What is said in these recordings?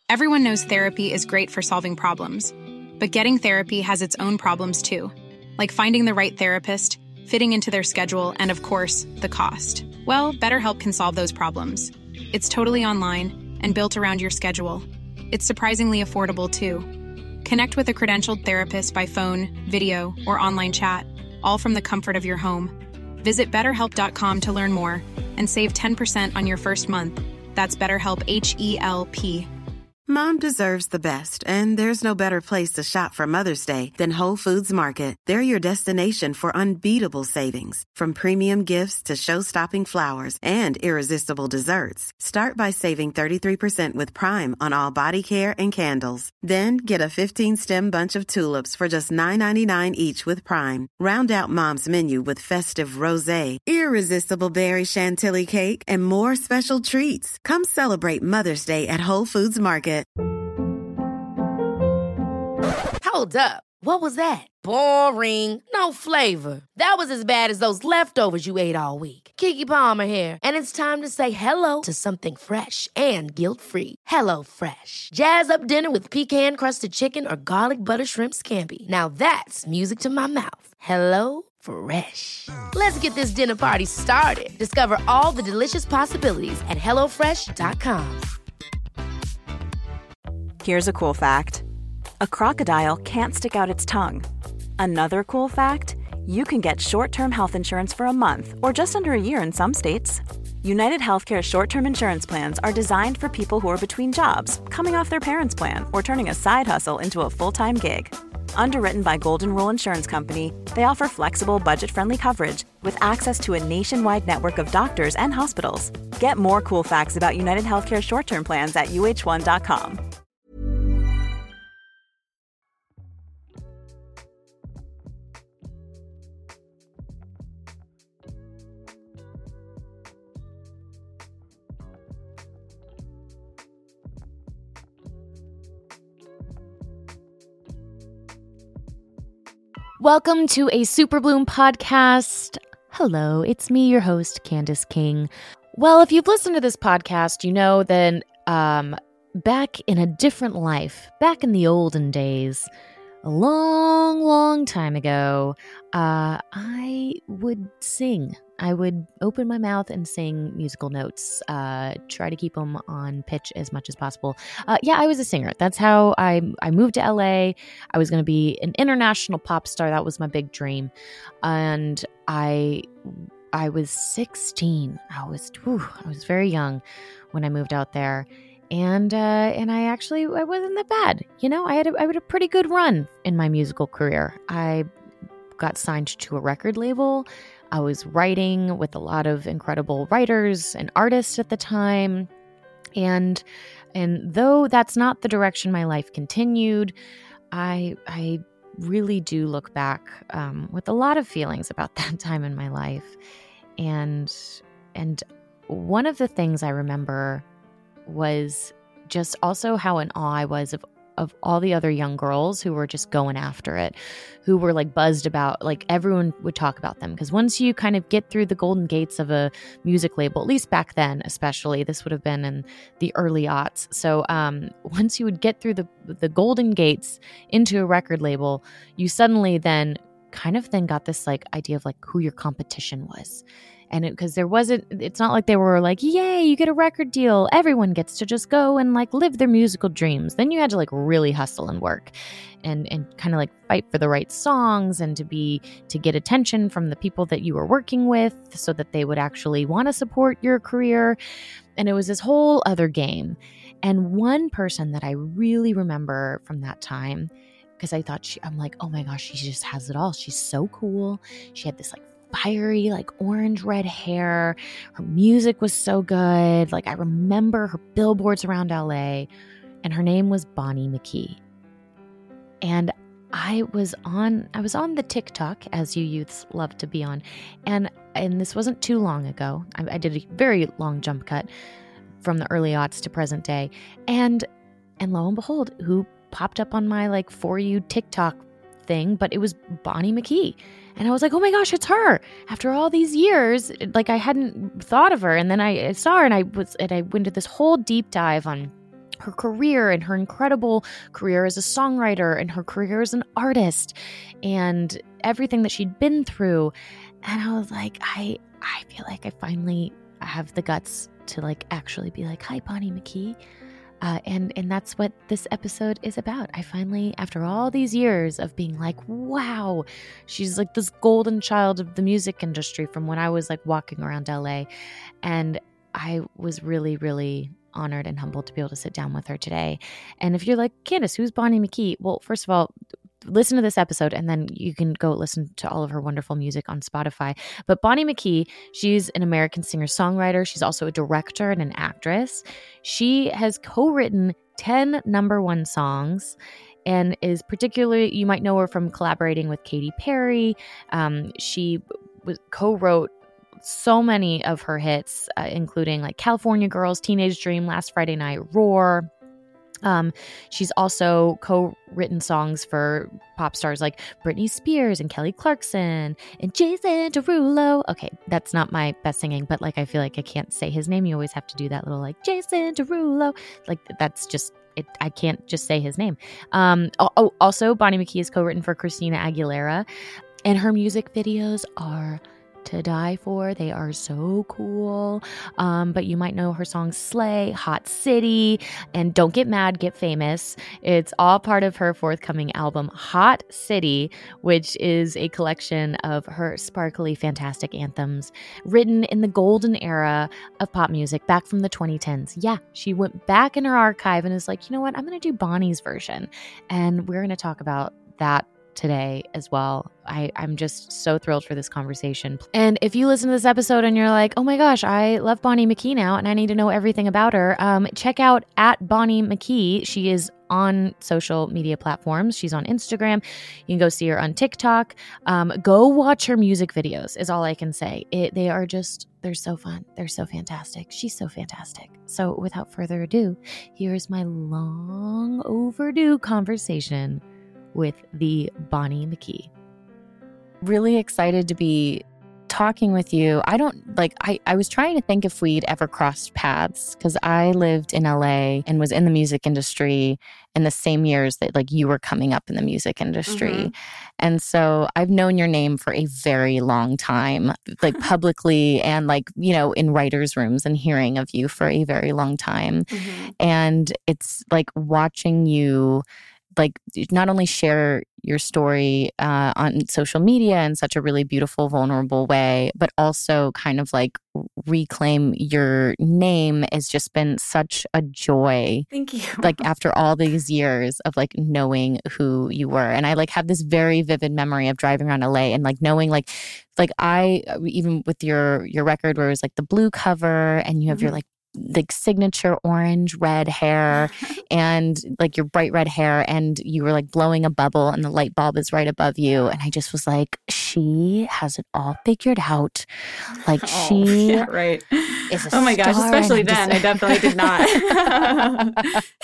Everyone knows therapy is great for solving problems, but getting therapy has its own problems too, like finding the right therapist, fitting into their schedule, and of course, the cost. Well, BetterHelp can solve those problems. It's totally online and built around your schedule. It's surprisingly affordable too. Connect with a credentialed therapist by phone, video, or online chat, all from the comfort of your home. Visit BetterHelp.com to learn more and save 10% on your first month. That's BetterHelp, H-E-L-P. Mom deserves the best, and there's no better place to shop for Mother's Day than Whole Foods Market. They're your destination for unbeatable savings, from premium gifts to show-stopping flowers and irresistible desserts. Start by saving 33% with Prime on all body care and candles. Then get a 15-stem bunch of tulips for just $9.99 each with Prime. Round out Mom's menu with festive rosé, irresistible berry chantilly cake, and more special treats. Come celebrate Mother's Day at Whole Foods Market. Hold up. What was that? Boring. No flavor. That was as bad as those leftovers you ate all week. Keke Palmer here. And it's time to say hello to something fresh and guilt-free. Hello Fresh. Jazz up dinner with pecan-crusted chicken or garlic butter shrimp scampi. Now that's music to my mouth. Hello Fresh. Let's get this dinner party started. Discover all the delicious possibilities at HelloFresh.com. Here's a cool fact. A crocodile can't stick out its tongue. Another cool fact, you can get short-term health insurance for a month or just under a year in some states. United Healthcare short-term insurance plans are designed for people who are between jobs, coming off their parents' plan, or turning a side hustle into a full-time gig. Underwritten by Golden Rule Insurance Company, they offer flexible, budget-friendly coverage with access to a nationwide network of doctors and hospitals. Get more cool facts about United Healthcare short-term plans at uh1.com. Welcome to a Super Bloom podcast. Hello, it's me, your host, Candace King. Well, if you've listened to this podcast, you know that back in a different life, back in the olden days, a long, long time ago, I would sing. I would open my mouth and sing musical notes, try to keep them on pitch as much as possible. I was a singer. That's how I moved to LA. I was going to be an international pop star. That was my big dream. And I was 16. I was very young when I moved out there. And I wasn't that bad. You know, I had a pretty good run in my musical career. I got signed to a record label. I was writing with a lot of incredible writers and artists at the time. And though that's not the direction my life continued, I really do look back with a lot of feelings about that time in my life. And one of the things I remember was just also how in awe I was of all the other young girls who were just going after it, who were like buzzed about, like everyone would talk about them. Because once you kind of get through the golden gates of a music label, at least back then, especially, this would have been in the early aughts. So once you would get through the golden gates into a record label, you suddenly then got this like idea of like who your competition was. And because it's not like they were like, yay, you get a record deal. Everyone gets to just go and like live their musical dreams. Then you had to like really hustle and work and kind of like fight for the right songs and to get attention from the people that you were working with so that they would actually want to support your career. And it was this whole other game. And one person that I really remember from that time, because I thought I'm like, oh my gosh, she just has it all. She's so cool. She had this like fiery, like orange red hair. Her music was so good. Like I remember her billboards around LA, and her name was Bonnie McKee. And I was on the TikTok, as you youths love to be on, and this wasn't too long ago. I did a very long jump cut from the early aughts to present day, and lo and behold, who popped up on my like For You TikTok thing, but it was Bonnie McKee. And I was like, oh my gosh, it's her. After all these years, like I hadn't thought of her. And then I saw her and I went to this whole deep dive on her career and her incredible career as a songwriter and her career as an artist and everything that she'd been through. And I was like, I feel like I finally have the guts to like actually be like, hi, Bonnie McKee. And that's what this episode is about. I finally, after all these years of being like, wow, she's like this golden child of the music industry from when I was like walking around LA. And I was really, really honored and humbled to be able to sit down with her today. And if you're like, Candace, who's Bonnie McKee? Well, first of all, listen to this episode and then you can go listen to all of her wonderful music on Spotify. But Bonnie McKee, she's an American singer-songwriter. She's also a director and an actress. She has co-written 10 number one songs and is particularly, you might know her from collaborating with Katy Perry. She co-wrote so many of her hits, including like California Girls, Teenage Dream, Last Friday Night, Roar. She's also co-written songs for pop stars like Britney Spears and Kelly Clarkson and Jason Derulo. Okay, that's not my best singing, but like I feel like I can't say his name. You always have to do that little like Jason Derulo. Like that's just it. I can't just say his name. Also, Bonnie McKee is co-written for Christina Aguilera, and her music videos are to die for. They are so cool. But you might know her songs Slay, Hot City, and Don't Get Mad, Get Famous. It's all part of her forthcoming album, Hot City, which is a collection of her sparkly, fantastic anthems written in the golden era of pop music back from the 2010s. Yeah, she went back in her archive and is like, you know what? I'm going to do Bonnie's version. And we're going to talk about that today as well. I'm just so thrilled for this conversation. And if you listen to this episode and you're like, oh my gosh, I love Bonnie McKee now and I need to know everything about her, check out @Bonnie McKee. She is on social media platforms. She's on Instagram. You can go see her on TikTok. Go watch her music videos is all I can say. They're so fun. They're so fantastic. She's so fantastic. So without further ado, here's my long overdue conversation with the Bonnie McKee. Really excited to be talking with you. I was trying to think if we'd ever crossed paths because I lived in LA and was in the music industry in the same years that like you were coming up in the music industry. Mm-hmm. And so I've known your name for a very long time, like publicly and like, you know, in writers' rooms and hearing of you for a very long time. Mm-hmm. And it's like watching you like not only share your story on social media in such a really beautiful, vulnerable way, but also kind of like reclaim your name has just been such a joy. Thank you. Like after all these years of like knowing who you were. And I like have this very vivid memory of driving around LA and like knowing like I, even with your record where it was like the blue cover and you have your like signature orange red hair and like your bright red hair and you were like blowing a bubble and the light bulb is right above you. And I just was like, she has it all figured out. Like she yeah, right. is a oh my star. Gosh, especially then. I definitely did not.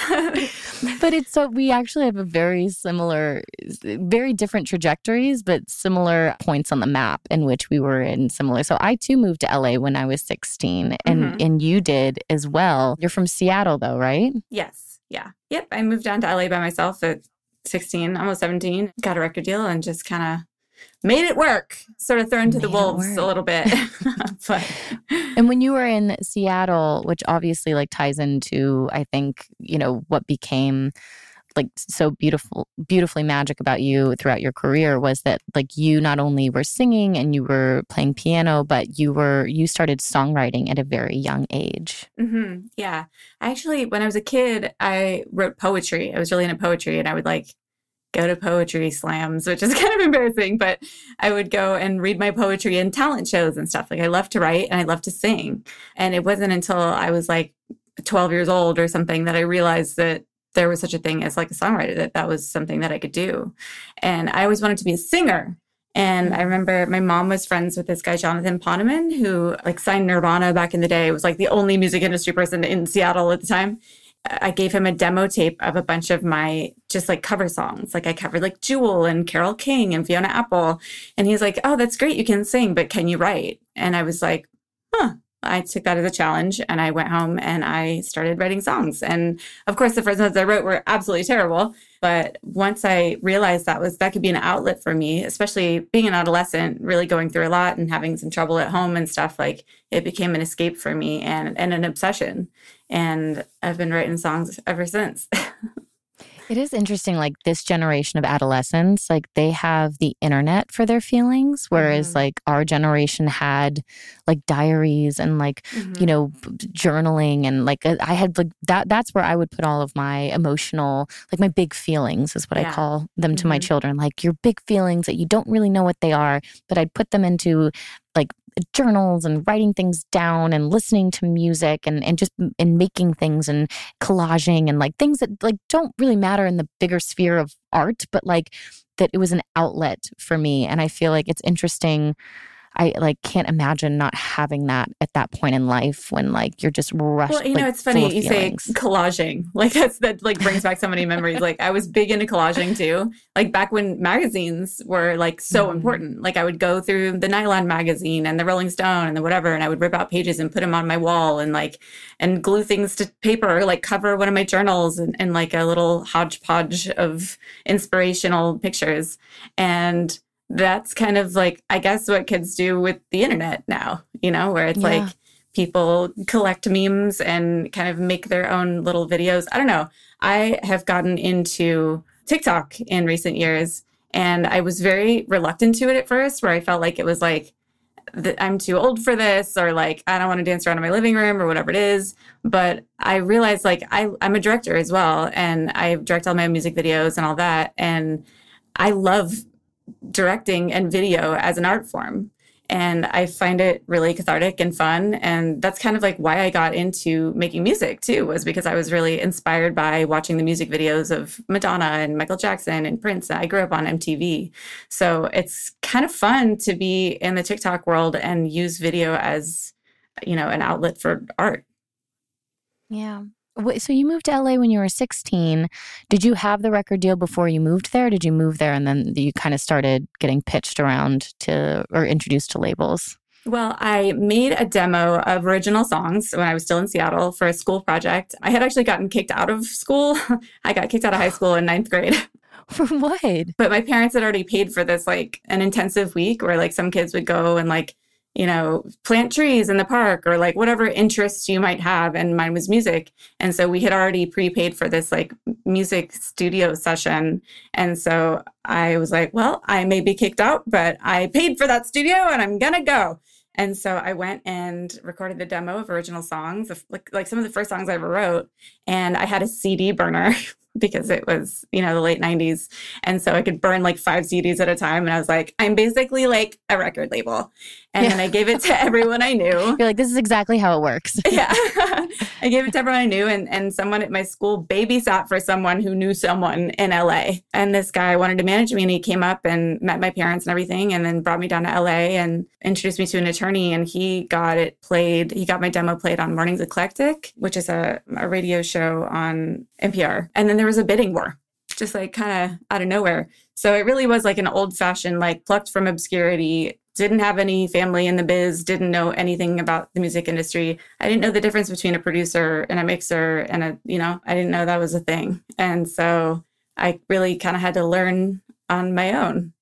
But it's so we actually have a very similar, very different trajectories, but similar points on the map in which we were in similar. So I too moved to LA when I was 16 and you did as well. You're from Seattle though, right? Yes. Yeah. Yep. I moved down to LA by myself at 16, almost 17, got a record deal and just kind of made it work, sort of thrown to the wolves a little bit. But and when you were in Seattle, which obviously like ties into, I think, you know, what became like so beautifully magic about you throughout your career was that like you not only were singing and you were playing piano, but you started songwriting at a very young age. Mm-hmm. Yeah. Actually, when I was a kid, I wrote poetry. I was really into poetry and I would like go to poetry slams, which is kind of embarrassing, but I would go and read my poetry in talent shows and stuff. Like I love to write and I love to sing. And it wasn't until I was like 12 years old or something that I realized that there was such a thing as like a songwriter, that was something that I could do. And I always wanted to be a singer. And I remember my mom was friends with this guy, Jonathan Poneman, who like signed Nirvana back in the day. It was like the only music industry person in Seattle at the time. I gave him a demo tape of a bunch of my just like cover songs. Like I covered like Jewel and Carole King and Fiona Apple. And he's like, oh, that's great. You can sing, but can you write? And I was like, huh, I took that as a challenge, and I went home and I started writing songs. And of course, the first ones I wrote were absolutely terrible. But once I realized that could be an outlet for me, especially being an adolescent, really going through a lot and having some trouble at home and stuff, like it became an escape for me and an obsession. And I've been writing songs ever since. It is interesting, like this generation of adolescents, like they have the internet for their feelings, whereas like our generation had like diaries and like, you know, journaling, and like I had like that's where I would put all of my emotional, like my big feelings is what I call them to my children, like your big feelings that you don't really know what they are, but I'd put them into like journals and writing things down and listening to music and just and making things and collaging and like things that like don't really matter in the bigger sphere of art, but like that it was an outlet for me. And I feel like it's interesting. I like can't imagine not having that at that point in life when like you're just rushed. Well, you know, it's funny you say collaging. Like that like brings back so many memories. Like I was big into collaging too. Like back when magazines were like so important. Like I would go through the Nylon magazine and the Rolling Stone and the whatever, and I would rip out pages and put them on my wall and like and glue things to paper, or like cover one of my journals and like a little hodgepodge of inspirational pictures. And that's kind of like, I guess, what kids do with the internet now, you know, where it's like people collect memes and kind of make their own little videos. I don't know. I have gotten into TikTok in recent years, and I was very reluctant to it at first, where I felt like it was like, I'm too old for this, or like, I don't want to dance around in my living room or whatever it is. But I realized like I'm a director as well, and I direct all my music videos and all that. And I love directing and video as an art form. And I find it really cathartic and fun. And that's kind of like why I got into making music too, was because I was really inspired by watching the music videos of Madonna and Michael Jackson and Prince. I grew up on MTV. So it's kind of fun to be in the TikTok world and use video as, you know, an outlet for art. Yeah. So you moved to LA when you were 16. Did you have the record deal before you moved there? Did you move there and then you kind of started getting pitched around to or introduced to labels? Well, I made a demo of original songs when I was still in Seattle for a school project. I had actually gotten kicked out of school. I got kicked out of high school in 9th grade. For what? But my parents had already paid for this, like an intensive week where like some kids would go and like, you know, plant trees in the park or like whatever interests you might have. And mine was music. And so we had already prepaid for this like music studio session. And so I was like, well, I may be kicked out, but I paid for that studio and I'm going to go. And so I went and recorded the demo of original songs, like some of the first songs I ever wrote. And I had a CD burner because it was, you know, the late 90s. And so I could burn like 5 CDs at a time. And I was like, I'm basically like a record label. And then I gave it to everyone I knew. You're like, this is exactly how it works. Yeah. I gave it to everyone I knew. And someone at my school babysat for someone who knew someone in LA. And this guy wanted to manage me. And he came up and met my parents and everything. And then brought me down to LA and introduced me to an attorney. And he got it played. He got my demo played on Mornings Eclectic, which is a radio show on NPR. And then there was a bidding war, just like kind of out of nowhere. So it really was like an old fashioned, like plucked from obscurity. Didn't have any family in the biz, didn't know anything about the music industry. I didn't know the difference between a producer and a mixer and I didn't know that was a thing. And so I really kind of had to learn on my own.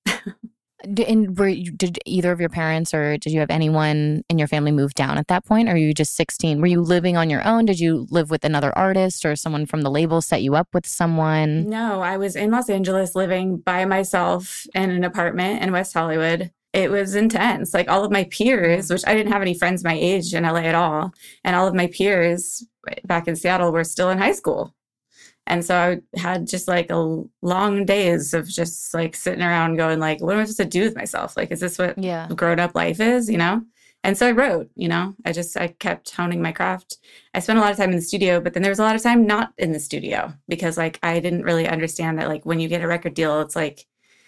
And did either of your parents or did you have anyone in your family move down at that point? Or were you just 16? Were you living on your own? Did you live with another artist or someone from the label set you up with someone? No, I was in Los Angeles living by myself in an apartment in West Hollywood. It was intense. Like all of my peers, which I didn't have any friends my age in LA at all. And all of my peers back in Seattle were still in high school. And so I had just like a long days of just like sitting around going like, what am I supposed to do with myself? Like, is this what grown up life is, you know? And so I wrote, you know, I kept honing my craft. I spent a lot of time in the studio, but then there was a lot of time not in the studio because like, I didn't really understand that like when you get a record deal, it's like,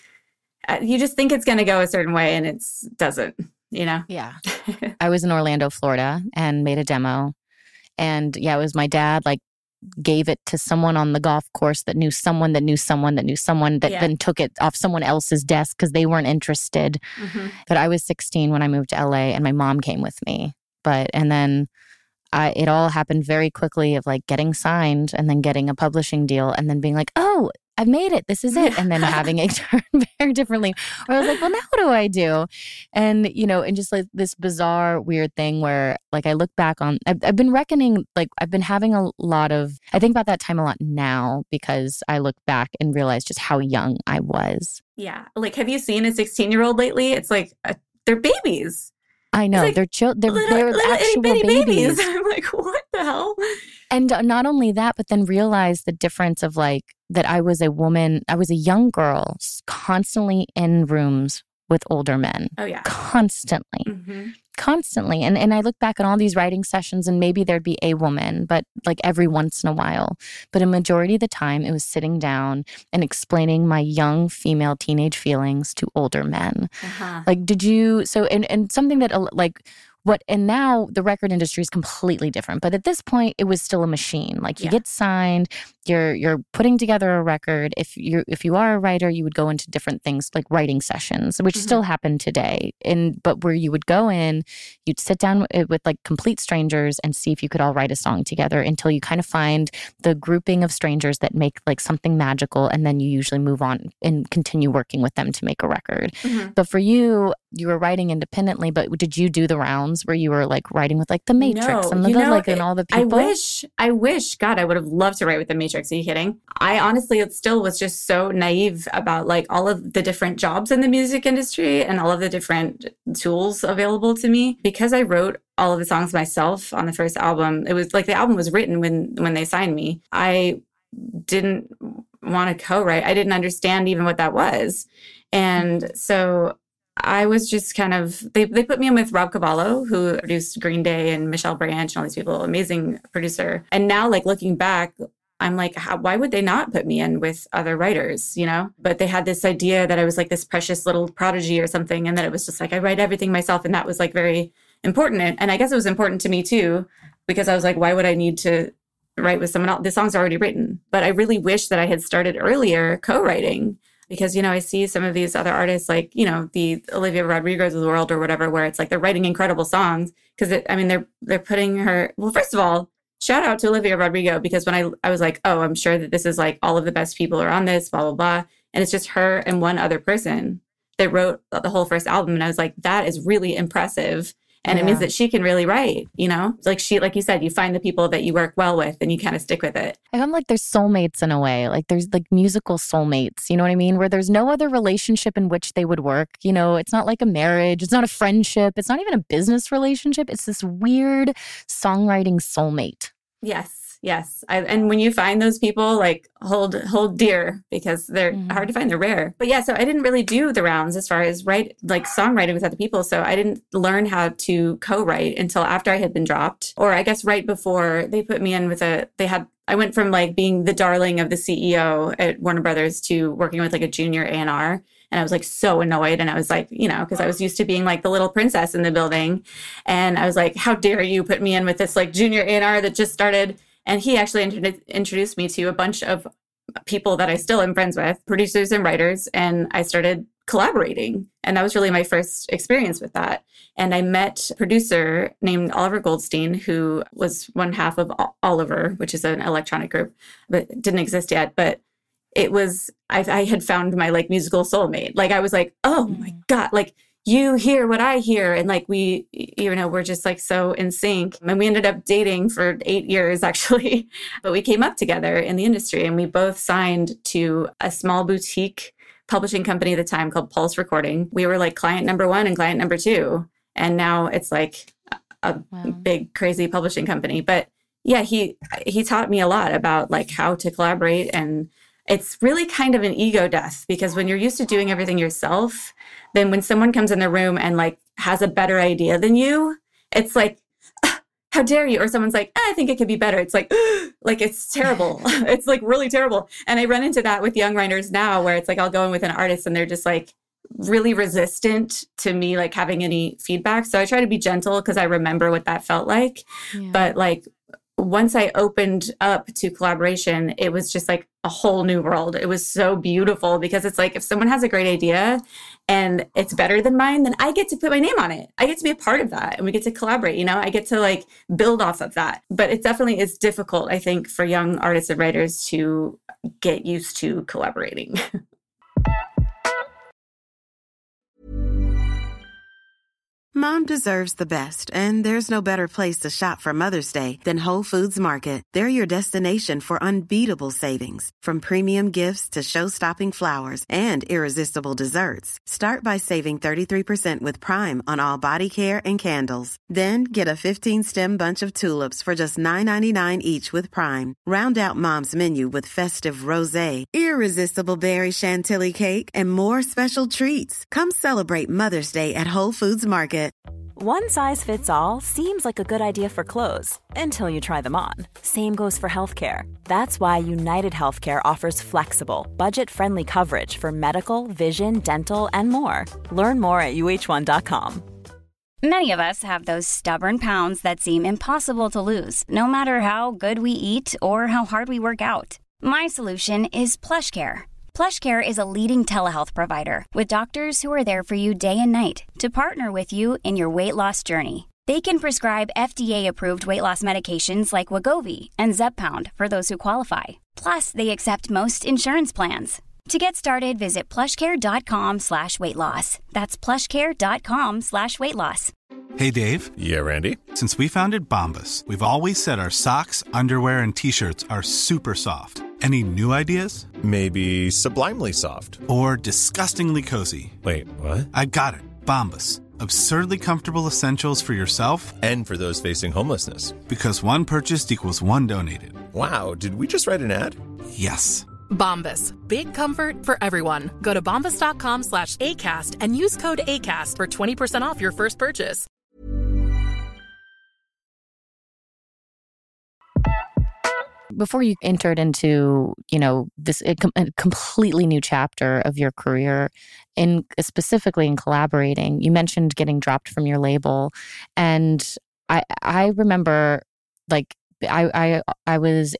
you just think it's going to go a certain way and it doesn't, you know? Yeah. I was in Orlando, Florida and made a demo. And yeah, it was my dad, like gave it to someone on the golf course that knew someone that knew someone that knew someone that then took it off someone else's desk because they weren't interested. Mm-hmm. But I was 16 when I moved to LA and my mom came with me. And then it all happened very quickly of like getting signed and then getting a publishing deal and then being like, oh, I've made it. This is it. And then having it turn very differently. Where I was like, well, now what do I do? And, and just like this bizarre, weird thing where like I look back on, I've been reckoning, like I've been having a lot of, I think about that time a lot now because I look back and realize just how young I was. Yeah. Like, have you seen a 16-year-old lately? It's like, they're babies. I know. Like, they're little actual babies. I'm like, what the hell? And not only that, but then realize the difference of like that I was a woman, I was a young girl constantly in rooms with older men. Oh, yeah. Constantly. Mm-hmm. Constantly. And I look back on all these writing sessions and maybe there'd be a woman, but like every once in a while. But a majority of the time it was sitting down and explaining my young female teenage feelings to older men. Uh-huh. Like, did you, so, and something that like, and now the record industry is completely different. But at this point, it was still a machine. Like you get signed, you're putting together a record. If you are a writer, you would go into different things like writing sessions, which still happen today. But where you would go in, you'd sit down with like complete strangers and see if you could all write a song together until you kind of find the grouping of strangers that make like something magical, and then you usually move on and continue working with them to make a record. Mm-hmm. But for you were writing independently. But did you do the rounds where you were like writing with like the Matrix and and all the people? I wish, God, I would have loved to write with the Matrix. Are you kidding? I honestly still was just so naive about like all of the different jobs in the music industry and all of the different tools available to me. Because I wrote all of the songs myself on the first album, it was like the album was written when they signed me. I didn't want to co-write. I didn't understand even what that was. And so I was just kind of, they put me in with Rob Cavallo, who produced Green Day and Michelle Branch and all these people, amazing producer. And now like looking back, I'm like, why would they not put me in with other writers, But they had this idea that I was like this precious little prodigy or something. And that it was just like, I write everything myself. And that was like very important. And I guess it was important to me too, because I was like, why would I need to write with someone else? The song's already written. But I really wish that I had started earlier co-writing. Because, I see some of these other artists like, the Olivia Rodrigo's of the world or whatever, where it's like they're writing incredible songs because they're putting her. Well, first of all, shout out to Olivia Rodrigo, because when I was like, oh, I'm sure that this is like all of the best people are on this, blah, blah, blah. And it's just her and one other person that wrote the whole first album. And I was like, that is really impressive. And it means that she can really write, like you said, you find the people that you work well with and you kind of stick with it. I'm like, there's soulmates in a way, like there's like musical soulmates, you know what I mean? Where there's no other relationship in which they would work. It's not like a marriage. It's not a friendship. It's not even a business relationship. It's this weird songwriting soulmate. Yes. And when you find those people, like hold dear, because they're hard to find. They're rare. But yeah, so I didn't really do the rounds as far as songwriting with other people. So I didn't learn how to co-write until after I had been dropped, or I guess right before they put me in with I went from like being the darling of the CEO at Warner Brothers to working with like a junior A&R. And I was like so annoyed. And I was like, because I was used to being like the little princess in the building. And I was like, how dare you put me in with this like junior A&R that just started. And he actually introduced me to a bunch of people that I still am friends with, producers and writers. And I started collaborating. And that was really my first experience with that. And I met a producer named Oliver Goldstein, who was one half of Oliver, which is an electronic group, but it didn't exist yet. But it was, I had found my like musical soulmate. Like I was like, oh my God, like you hear what I hear. And like we, we're just like so in sync. And we ended up dating for 8 years actually, but we came up together in the industry and we both signed to a small boutique publishing company at the time called Pulse Recording. We were like client number 1 and client number 2. And now it's like a big, crazy publishing company. But yeah, he taught me a lot about like how to collaborate. And it's really kind of an ego death, because when you're used to doing everything yourself, then when someone comes in the room and like has a better idea than you, it's like, how dare you? Or someone's like, I think it could be better. It's like, it's terrible. It's like really terrible. And I run into that with young writers now, where it's like, I'll go in with an artist and they're just like really resistant to me, like having any feedback. So I try to be gentle because I remember what that felt like. Yeah. But like once I opened up to collaboration, it was just like a whole new world. It was so beautiful because it's like, if someone has a great idea and it's better than mine, then I get to put my name on it. I get to be a part of that and we get to collaborate, you know, I get to like build off of that. But it definitely is difficult, I think, for young artists and writers to get used to collaborating. Mom deserves the best, and there's no better place to shop for Mother's Day than Whole Foods Market. They're your destination for unbeatable savings, from premium gifts to show-stopping flowers and irresistible desserts. Start by saving 33% with Prime on all body care and candles. Then get a 15-stem bunch of tulips for just $9.99 each with Prime. Round out Mom's menu with festive rosé, irresistible berry chantilly cake, and more special treats. Come celebrate Mother's Day at Whole Foods Market. One size fits all seems like a good idea for clothes until you try them on. Same goes for healthcare. That's why United Healthcare offers flexible, budget-friendly coverage for medical, vision, dental, and more. Learn more at uh1.com. Many of us have those stubborn pounds that seem impossible to lose, no matter how good we eat or how hard we work out. My solution is PlushCare. PlushCare is a leading telehealth provider with doctors who are there for you day and night to partner with you in your weight loss journey. They can prescribe FDA-approved weight loss medications like Wegovy and Zepbound for those who qualify. Plus, they accept most insurance plans. To get started, visit plushcare.com/weightloss. That's plushcare.com/weightloss. Hey, Dave. Yeah, Randy. Since we founded Bombas, we've always said our socks, underwear, and T-shirts are super soft. Any new ideas? Maybe sublimely soft. Or disgustingly cozy. Wait, what? I got it. Bombas. Absurdly comfortable essentials for yourself and for those facing homelessness. Because one purchased equals one donated. Wow, did we just write an ad? Yes. Bombas. Big comfort for everyone. Go to bombas.com/ACAST and use code ACAST for 20% off your first purchase. Before you entered into, this a completely new chapter of your career, specifically in collaborating, you mentioned getting dropped from your label. And I remember, like, I was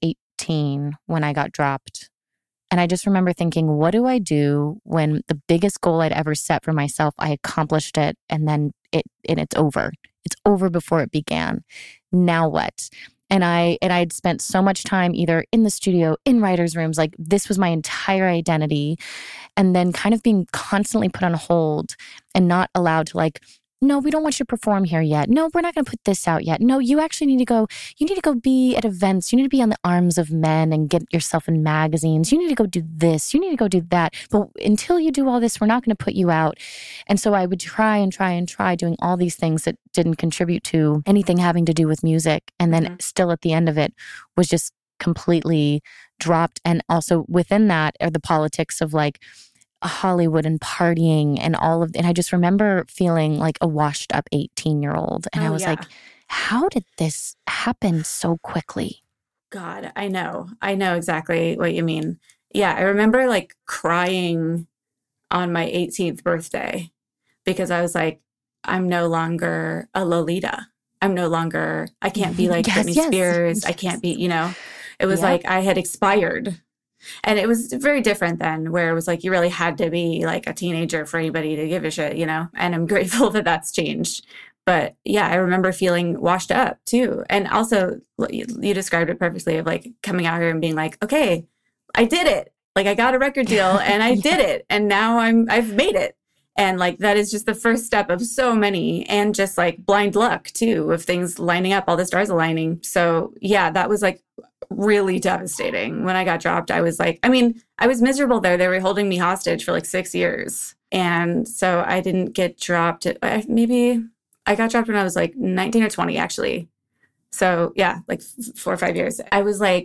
18 when I got dropped. And I just remember thinking, what do I do when the biggest goal I'd ever set for myself, I accomplished it, and then it's over. It's over before it began. Now what? And I'd spent so much time either in the studio, in writers' rooms, like this was my entire identity. And then kind of being constantly put on hold and not allowed to, like, no, we don't want you to perform here yet. No, we're not going to put this out yet. No, you actually need to go be at events. You need to be on the arms of men and get yourself in magazines. You need to go do this. You need to go do that. But until you do all this, we're not going to put you out. And so I would try doing all these things that didn't contribute to anything having to do with music. And then still at the end of it was just completely dropped. And also within that are the politics of, like, Hollywood and partying and all of, and I just remember feeling like a washed up 18-year-old. And I was like, how did this happen so quickly? God, I know exactly what you mean. Yeah. I remember like crying on my 18th birthday because I was like, I'm no longer a Lolita. I can't be like Britney Spears. I can't be, it was like I had expired. And it was very different then, where it was like you really had to be like a teenager for anybody to give a shit, And I'm grateful that that's changed. But yeah, I remember feeling washed up too. And also, you described it perfectly, of like coming out here and being like, okay, I did it. Like I got a record deal and I did it. And now I've made it. And like that is just the first step of so many, and just like blind luck too, of things lining up, all the stars aligning. So yeah, that was like really devastating. When I got dropped, I was like, I was miserable there. They were holding me hostage for like 6 years. And so I didn't get dropped. Maybe I got dropped when I was like 19 or 20, actually. So yeah, like 4 or 5 years. I was like,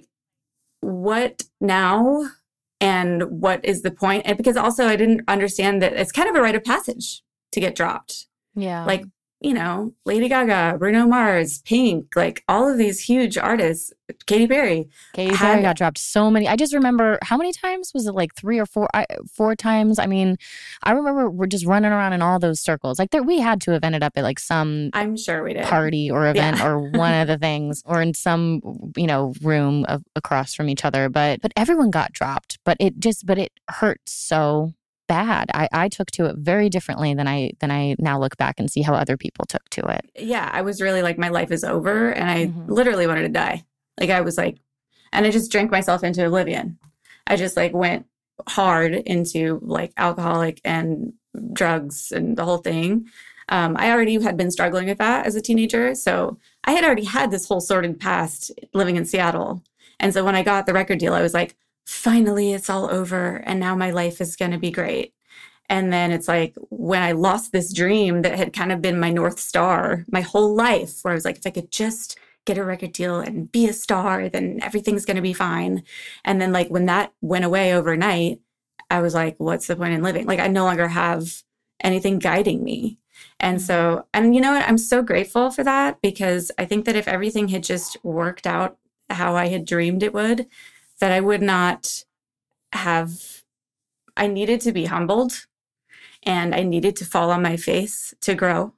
what now? And what is the point? And because also I didn't understand that it's kind of a rite of passage to get dropped. Yeah. Like you know, Lady Gaga, Bruno Mars, Pink, like all of these huge artists, Katy Perry. Katy Perry got dropped so many. I just remember, how many times? Was it like 3 or 4? 4 times? I mean, I remember we're just running around in all those circles. Like we had to have ended up at like some I'm sure we did. Party or event or one of the things, or in some, you know, room across from each other. But everyone got dropped. But it hurt so bad. I took to it very differently than I now look back and see how other people took to it. Yeah, I was really like, my life is over, and I literally wanted to die. Like I was like, and I just drank myself into oblivion. I just like went hard into like alcoholic and drugs and the whole thing. I already had been struggling with that as a teenager. So I had already had this whole sordid past living in Seattle. And so when I got the record deal, I was like, finally, it's all over. And now my life is going to be great. And then it's like when I lost this dream that had kind of been my North Star my whole life, where I was like, if I could just get a record deal and be a star, then everything's going to be fine. And then like when that went away overnight, I was like, what's the point in living? Like I no longer have anything guiding me. And so, and you know what? I'm so grateful for that, because I think that if everything had just worked out how I had dreamed it would, that I would not have, I needed to be humbled, and I needed to fall on my face to grow.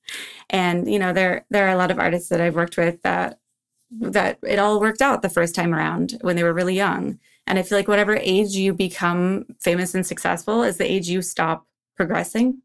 And, you know, there are a lot of artists that I've worked with that it all worked out the first time around when they were really young. And I feel like whatever age you become famous and successful is the age you stop progressing.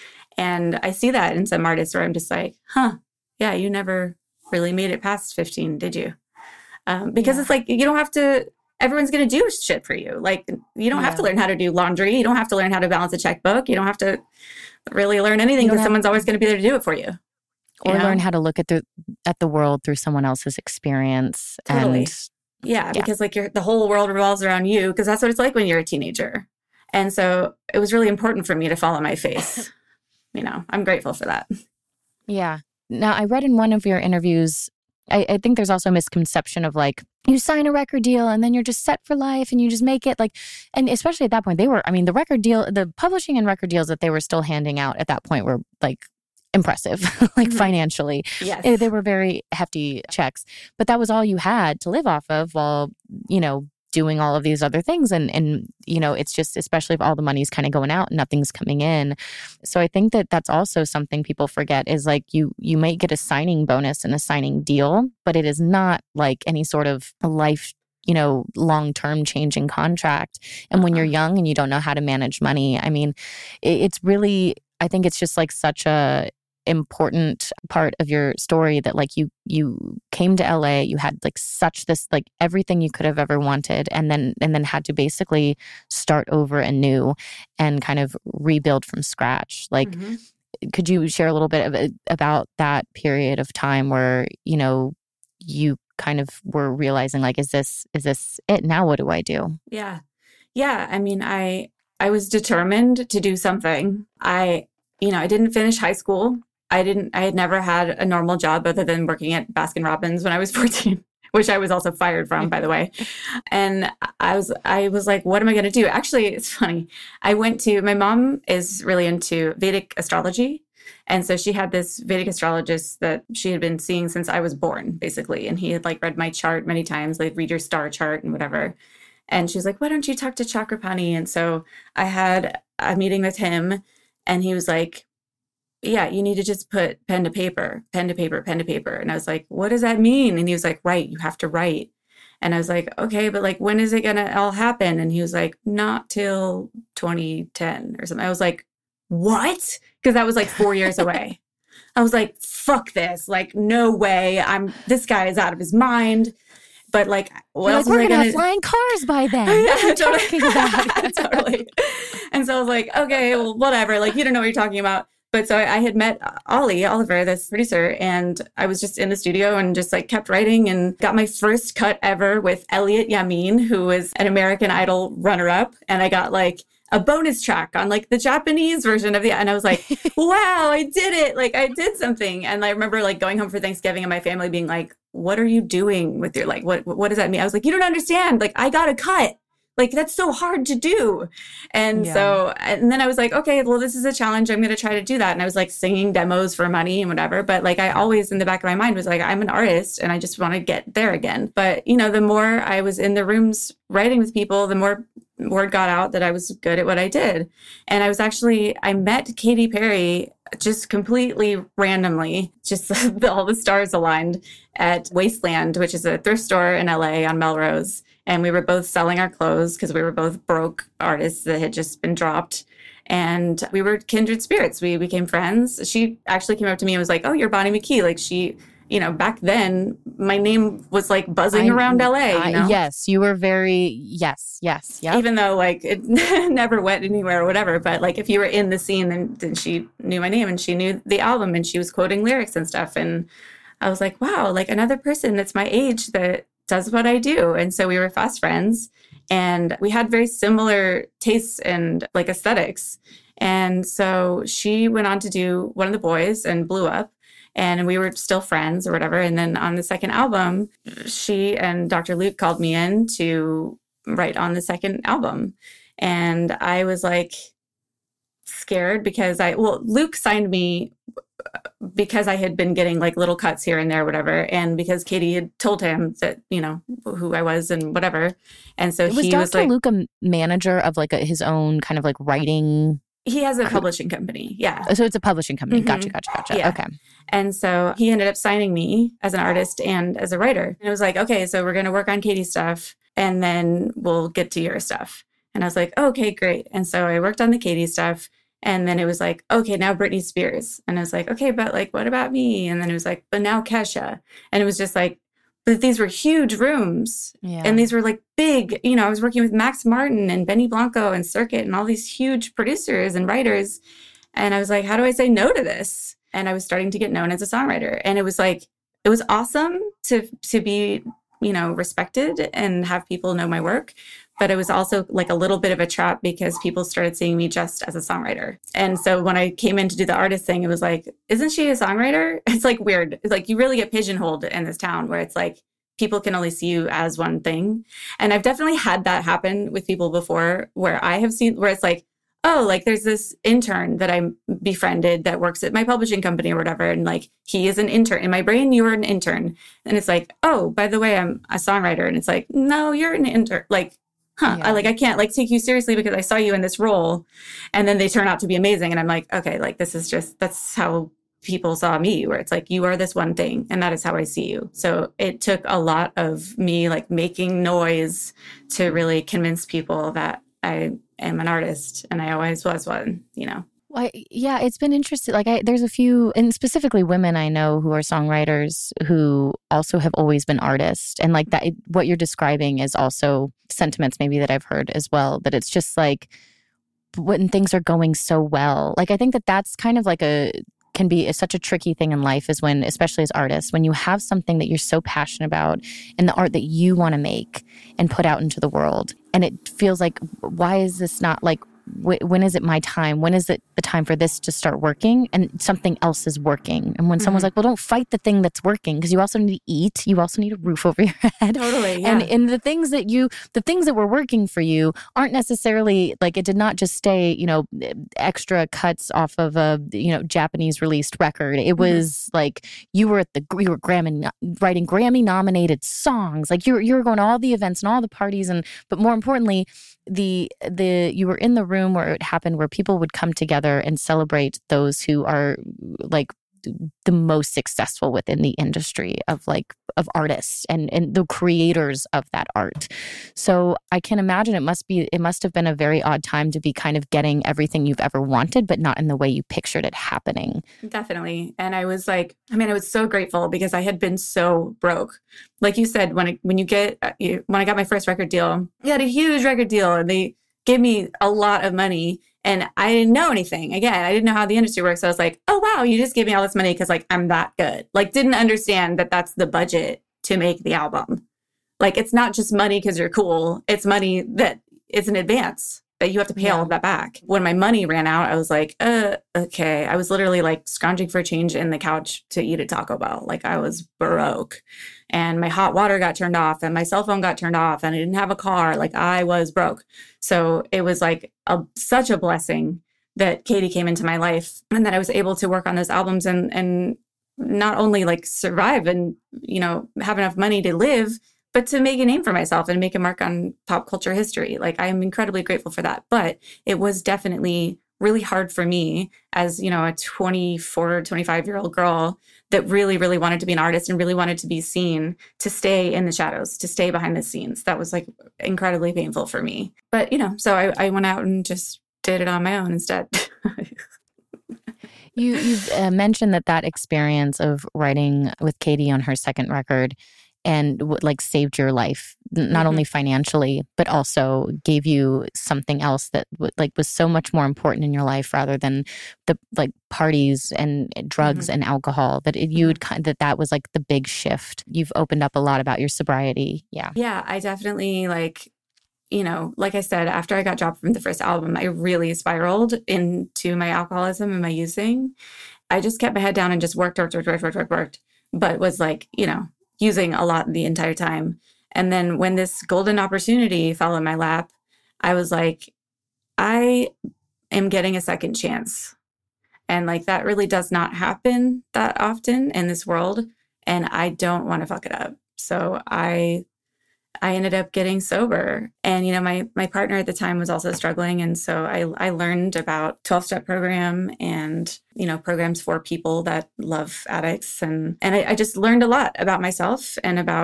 And I see that in some artists where I'm just like, yeah, you never really made it past 15, did you? Because it's like, you don't have to, everyone's going to do shit for you. Like, you don't have to learn how to do laundry. You don't have to learn how to balance a checkbook. You don't have to really learn anything, because someone's always going to be there to do it for you. Or learn how to look at the world through someone else's experience. Totally. And because like the whole world revolves around you, because that's what it's like when you're a teenager. And so it was really important for me to fall on my face. You know, I'm grateful for that. Yeah. Now, I read in one of your interviews, I think there's also a misconception of like, you sign a record deal and then you're just set for life and you just make it like, and especially at that point, the record deal, the publishing and record deals that they were still handing out at that point were like impressive, like financially. Yes. They were very hefty checks, but that was all you had to live off of while, you know, doing all of these other things. And you know, it's just, especially if all the money's kind of going out and nothing's coming in. So I think that that's also something people forget, is like you might get a signing bonus and a signing deal, but it is not like any sort of life, you know, long-term changing contract. And when you're young and you don't know how to manage money, I mean, it's really, I think it's just like such a important part of your story that like you came to LA, you had like such this, like everything you could have ever wanted, and then had to basically start over anew and kind of rebuild from scratch. Like, could you share a little bit about that period of time where, you know, you kind of were realizing like, is this it? Now what do I do? Yeah. I mean, I was determined to do something. I didn't finish high school. I had never had a normal job other than working at Baskin Robbins when I was 14, which I was also fired from, by the way. And I was like, what am I going to do? Actually, it's funny. My mom is really into Vedic astrology. And so she had this Vedic astrologist that she had been seeing since I was born, basically. And he had like read my chart many times, like read your star chart and whatever. And she was like, why don't you talk to Chakrapani? And so I had a meeting with him, and he was like, yeah, you need to just put pen to paper. And I was like, what does that mean? And he was like, write, you have to write. And I was like, okay, but like, when is it going to all happen? And he was like, not till 2010 or something. I was like, what? Because that was like 4 years away. I was like, fuck this. Like, no way. This guy is out of his mind. But like, what else was I going to... We're going to have flying cars by then. Yeah, what are you talking about? Totally. And so I was like, okay, well, whatever. Like, you don't know what you're talking about. But so I had met Oliver, this producer, and I was just in the studio and just like kept writing and got my first cut ever with Elliot Yamin, who was an American Idol runner-up. And I got like a bonus track on like the Japanese version of and I was like, wow, I did it. Like I did something. And I remember like going home for Thanksgiving and my family being like, what are you doing with your, like, what does that mean? I was like, you don't understand. Like I got a cut. Like, that's so hard to do. And and then I was like, okay, well, this is a challenge. I'm going to try to do that. And I was like singing demos for money and whatever. But like, I always in the back of my mind was like, I'm an artist and I just want to get there again. But, you know, the more I was in the rooms writing with people, the more word got out that I was good at what I did. And I met Katy Perry just completely randomly, just all the stars aligned at Wasteland, which is a thrift store in LA on Melrose. And we were both selling our clothes because we were both broke artists that had just been dropped. And we were kindred spirits. We became friends. She actually came up to me and was like, oh, you're Bonnie McKee. Like you know, back then my name was like buzzing around LA. You know? Yes, you were very, yes. Yep. Even though like it never went anywhere or whatever. But like if you were in the scene, then she knew my name and she knew the album and she was quoting lyrics and stuff. And I was like, wow, like another person that's my age that does what I do. And so we were fast friends and we had very similar tastes and like aesthetics. And so she went on to do One of the Boys and blew up. And we were still friends or whatever. And then on the second album, she and Dr. Luke called me in to write on the second album. And I was like scared because Luke signed me because I had been getting like little cuts here and there, whatever. And because Katy had told him that, you know, who I was and whatever. And so he was like, Luke a manager of like his own kind of like writing? He has a publishing company. Yeah. So it's a publishing company. Mm-hmm. Gotcha. Yeah. Okay. And so he ended up signing me as an artist and as a writer. And it was like, okay, so we're going to work on Katy's stuff and then we'll get to your stuff. And I was like, okay, great. And so I worked on the Katy stuff. And then it was like, okay, now Britney Spears. And I was like, okay, but like, what about me? And then it was like, but now Kesha. And it was just like, but these were huge rooms. Yeah. And these were like big, you know, I was working with Max Martin and Benny Blanco and Circuit and all these huge producers and writers. And I was like, how do I say no to this? And I was starting to get known as a songwriter. And it was like, it was awesome to be, you know, respected and have people know my work. But it was also like a little bit of a trap because people started seeing me just as a songwriter. And so when I came in to do the artist thing, it was like, isn't she a songwriter? It's like weird. It's like you really get pigeonholed in this town where it's like people can only see you as one thing. And I've definitely had that happen with people before where I have seen where it's like, oh, like there's this intern that I befriended that works at my publishing company or whatever. And like, he is an intern. In my brain, you were an intern. And it's like, oh, by the way, I'm a songwriter. And it's like, no, you're an intern. Like, yeah. I can't like take you seriously because I saw you in this role and then they turn out to be amazing. And I'm like, okay, like this is just, that's how people saw me, where it's like, you are this one thing and that is how I see you. So it took a lot of me like making noise to really convince people that I am an artist and I always was one, you know. Well, yeah, it's been interesting. Like there's a few, and specifically women I know who are songwriters who also have always been artists. And like that, what you're describing is also sentiments maybe that I've heard as well, that it's just like when things are going so well. Like I think that that's kind of like can be such a tricky thing in life is when, especially as artists, when you have something that you're so passionate about and the art that you want to make and put out into the world. And it feels like, why is this not like, when is it my time? When is it the time for this to start working? And something else is working. And when someone's like, well, don't fight the thing that's working because you also need to eat. You also need a roof over your head. Totally. Yeah. And the things that were working for you aren't necessarily like, it did not just stay, you know, extra cuts off of a, you know, Japanese released record. It was like you were writing Grammy nominated songs. Like you were going to all the events and all the parties. But more importantly, you were in the room where it happened, where people would come together and celebrate those who are like the most successful within the industry of artists and the creators of that art. So I can imagine it must have been a very odd time to be kind of getting everything you've ever wanted, but not in the way you pictured it happening. Definitely. And I was like, I was so grateful because I had been so broke. Like you said, when I got my first record deal, I had a huge record deal and they gave me a lot of money. And I didn't know anything. Again, I didn't know how the industry works. So I was like, oh, wow, you just gave me all this money because like I'm that good. Like didn't understand that that's the budget to make the album. Like it's not just money because you're cool. It's money that it's an advance. that you have to pay all of that back. When my money ran out, I was like, okay. I was literally like scrounging for change in the couch to eat at Taco Bell. Like I was broke, and my hot water got turned off and my cell phone got turned off and I didn't have a car. Like I was broke. So it was like such a blessing that Katie came into my life and that I was able to work on those albums and not only like survive and, you know, have enough money to live, but to make a name for myself and make a mark on pop culture history. Like I'm incredibly grateful for that. But it was definitely really hard for me as, you know, a 24, 25-year-old girl that really, really wanted to be an artist and really wanted to be seen, to stay in the shadows, to stay behind the scenes. That was like incredibly painful for me. But, you know, so I went out and just did it on my own instead. You've mentioned that experience of writing with Katie on her second record and like saved your life, not only financially, but also gave you something else that like was so much more important in your life rather than the like parties and drugs and alcohol, that you would that was like the big shift. You've opened up a lot about your sobriety. Yeah, I definitely like, you know, like I said, after I got dropped from the first album, I really spiraled into my alcoholism and my using. I just kept my head down and just worked, but was like, you know, using a lot the entire time. And then when this golden opportunity fell in my lap, I was like, I am getting a second chance. And like, that really does not happen that often in this world. And I don't want to fuck it up. So I ended up getting sober. And, you know, my partner at the time was also struggling. And so I learned about 12-step program and, you know, programs for people that love addicts. And I just learned a lot about myself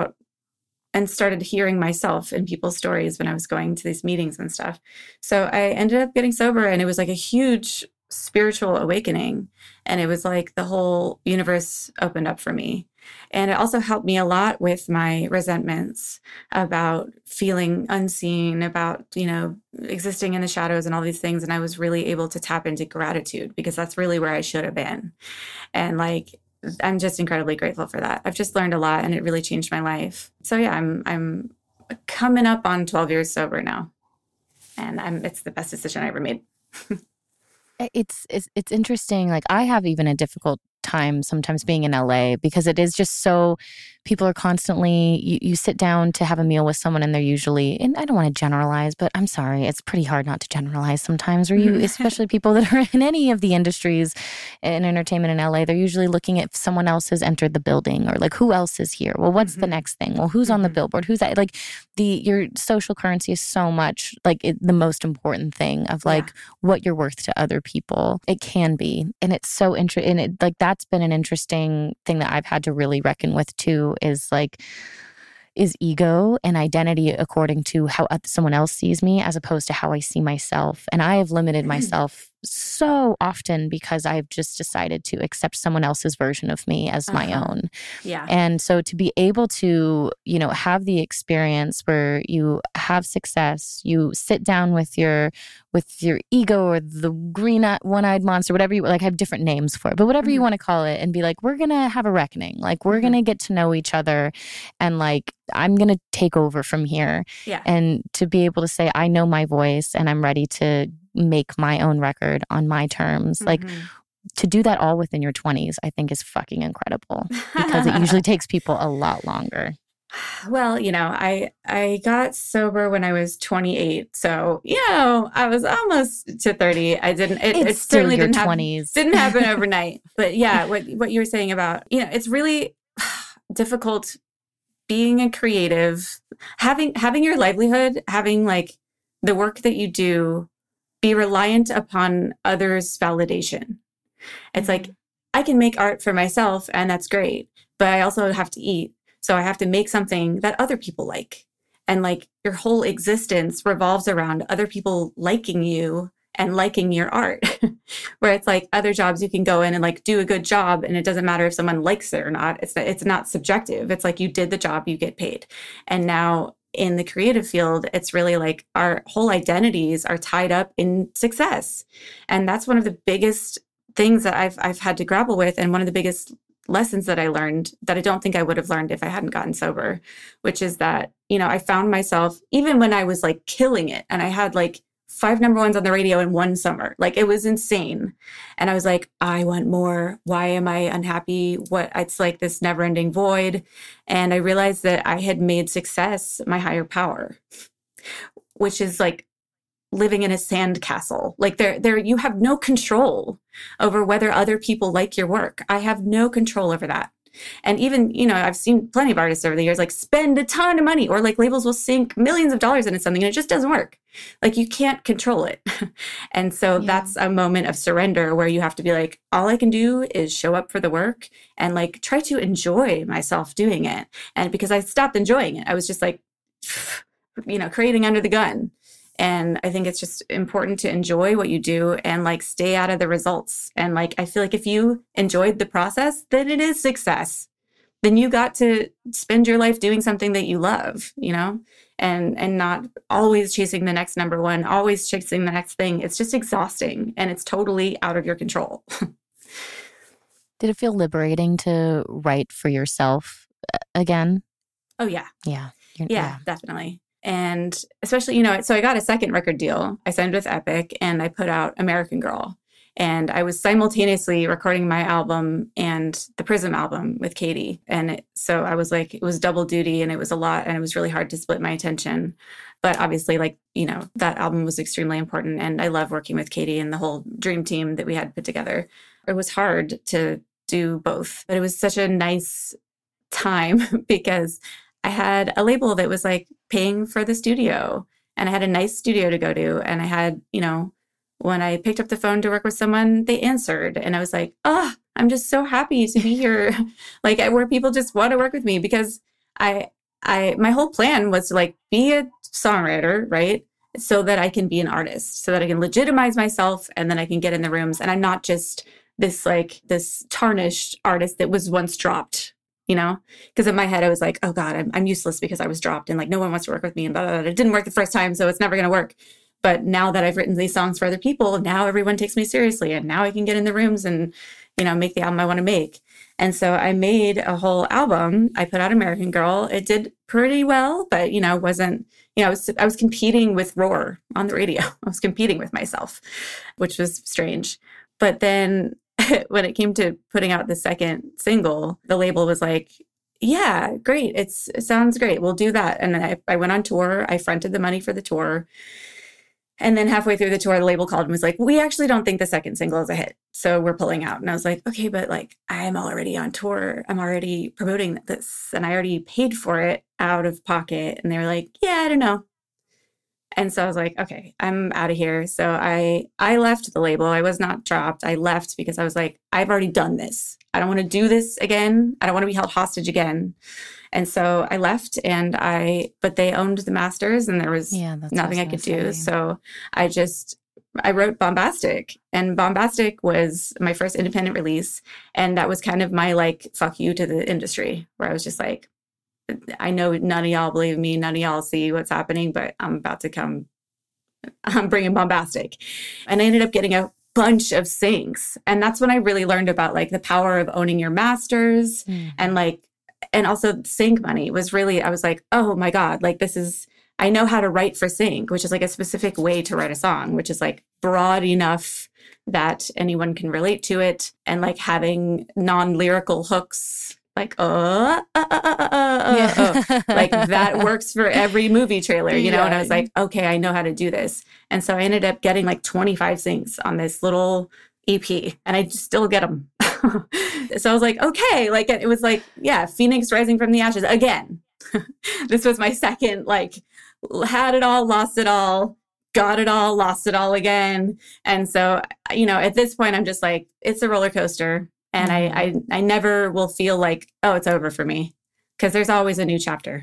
and started hearing myself in people's stories when I was going to these meetings and stuff. So I ended up getting sober, and it was like a huge spiritual awakening. And it was like the whole universe opened up for me. And it also helped me a lot with my resentments about feeling unseen, about, you know, existing in the shadows and all these things. And I was really able to tap into gratitude, because that's really where I should have been. And like, I'm just incredibly grateful for that. I've just learned a lot, and it really changed my life. So yeah, I'm coming up on 12 years sober now, and it's the best decision I ever made. It's interesting. Like I have even a difficult time sometimes being in LA, because it is just so, people are constantly, you sit down to have a meal with someone and they're usually, and I don't want to generalize, but I'm sorry, it's pretty hard not to generalize sometimes, where you, especially people that are in any of the industries in entertainment in LA, they're usually looking at if someone else has entered the building, or like, who else is here? Well, what's the next thing? Well, who's on the billboard? Who's that? Like your social currency is so much like the most important thing of like what you're worth to other people. It can be. And it's so interesting. And it like, that's been an interesting thing that I've had to really reckon with too, is ego and identity according to how someone else sees me as opposed to how I see myself. And I have limited myself so often because I've just decided to accept someone else's version of me as my own. Yeah. And so to be able to, you know, have the experience where you have success, you sit down with your ego or the green one-eyed monster, whatever you like, have different names for it, but whatever you want to call it, and be like, we're going to have a reckoning. Like we're going to get to know each other, and like, I'm going to take over from here. Yeah. And to be able to say, I know my voice and I'm ready to make my own record on my terms. Like to do that all within your 20s, I think is fucking incredible, because it usually takes people a lot longer. Well, you know, I got sober when I was 28. So, you know, I was almost to 30. I didn't, it certainly didn't happen overnight. But yeah, what you were saying about, you know, it's really difficult being a creative, having your livelihood, having like the work that you do be reliant upon others' validation. It's like, I can make art for myself and that's great, but I also have to eat. So I have to make something that other people like. And like your whole existence revolves around other people liking you and liking your art. Where it's like other jobs you can go in and like do a good job, and it doesn't matter if someone likes it or not. It's not subjective. It's like you did the job, you get paid. And now in the creative field, it's really like our whole identities are tied up in success. And that's one of the biggest things that I've had to grapple with, and one of the biggest lessons that I learned that I don't think I would have learned if I hadn't gotten sober, which is that, you know, I found myself, even when I was like killing it and I had like 5 number ones on the radio in one summer. Like, it was insane. And I was like, I want more. Why am I unhappy? It's like this never ending void. And I realized that I had made success my higher power, which is like living in a sandcastle. Like there, you have no control over whether other people like your work. I have no control over that. And even, I've seen plenty of artists over the years, like, spend a ton of money, or like labels will sink millions of dollars into something and it just doesn't work. Like, you can't control it. And so that's a moment of surrender where you have to be like, all I can do is show up for the work and like try to enjoy myself doing it. And because I stopped enjoying it, I was just like, creating under the gun. And I think it's just important to enjoy what you do and like stay out of the results. And like, I feel like if you enjoyed the process, then it is success. Then you got to spend your life doing something that you love, and not always chasing the next number one, always chasing the next thing. It's just exhausting and it's totally out of your control. Did it feel liberating to write for yourself again? Oh, yeah. Yeah, Definitely. And especially, so I got a second record deal. I signed with Epic and I put out American Girl. And I was simultaneously recording my album and the Prism album with Katie. And so I was like, it was double duty and it was a lot and it was really hard to split my attention. But obviously, that album was extremely important. And I love working with Katie and the whole dream team that we had put together. It was hard to do both, but it was such a nice time because I had a label that was like paying for the studio and I had a nice studio to go to. And I had, when I picked up the phone to work with someone, they answered. And I was like, oh, I'm just so happy to be here. Like, where people just want to work with me, because my whole plan was to like be a songwriter, right? So that I can be an artist, so that I can legitimize myself and then I can get in the rooms. And I'm not just this tarnished artist that was once dropped. Because in my head, I was like, oh God, I'm useless because I was dropped and like no one wants to work with me and blah, blah, blah. It didn't work the first time, so it's never going to work. But now that I've written these songs for other people, now everyone takes me seriously and now I can get in the rooms and, make the album I want to make. And so I made a whole album. I put out American Girl. It did pretty well, but, wasn't, I was competing with Roar on the radio. I was competing with myself, which was strange. But then when it came to putting out the second single, the label was like, yeah, great. It sounds great. We'll do that. And I went on tour. I fronted the money for the tour. And then halfway through the tour, the label called and was like, we actually don't think the second single is a hit, so we're pulling out. And I was like, okay, but like, I'm already on tour. I'm already promoting this and I already paid for it out of pocket. And they were like, yeah, I don't know. And so I was like, okay, I'm out of here. So I left the label. I was not dropped. I left because I was like, I've already done this. I don't want to do this again. I don't want to be held hostage again. And so I left but they owned the masters and there was nothing I could do. So I wrote Bombastic, and Bombastic was my first independent release. And that was kind of my like, fuck you to the industry, where I was just like, I know none of y'all believe me. None of y'all see what's happening, but I'm about to come. I'm bringing Bombastic. And I ended up getting a bunch of syncs. And that's when I really learned about like the power of owning your masters and also sync money was really, I was like, oh my God, like I know how to write for sync, which is like a specific way to write a song, which is like broad enough that anyone can relate to it, and like having non-lyrical hooks. Like, like that works for every movie trailer, And I was like, okay, I know how to do this. And so I ended up getting like 25 syncs on this little EP, and I still get them. So I was like, okay, like it was like, yeah, Phoenix rising from the ashes again. This was my second, like, had it all, lost it all, got it all, lost it all again. And so, at this point, I'm just like, it's a roller coaster. And I never will feel like, oh, it's over for me, because there's always a new chapter.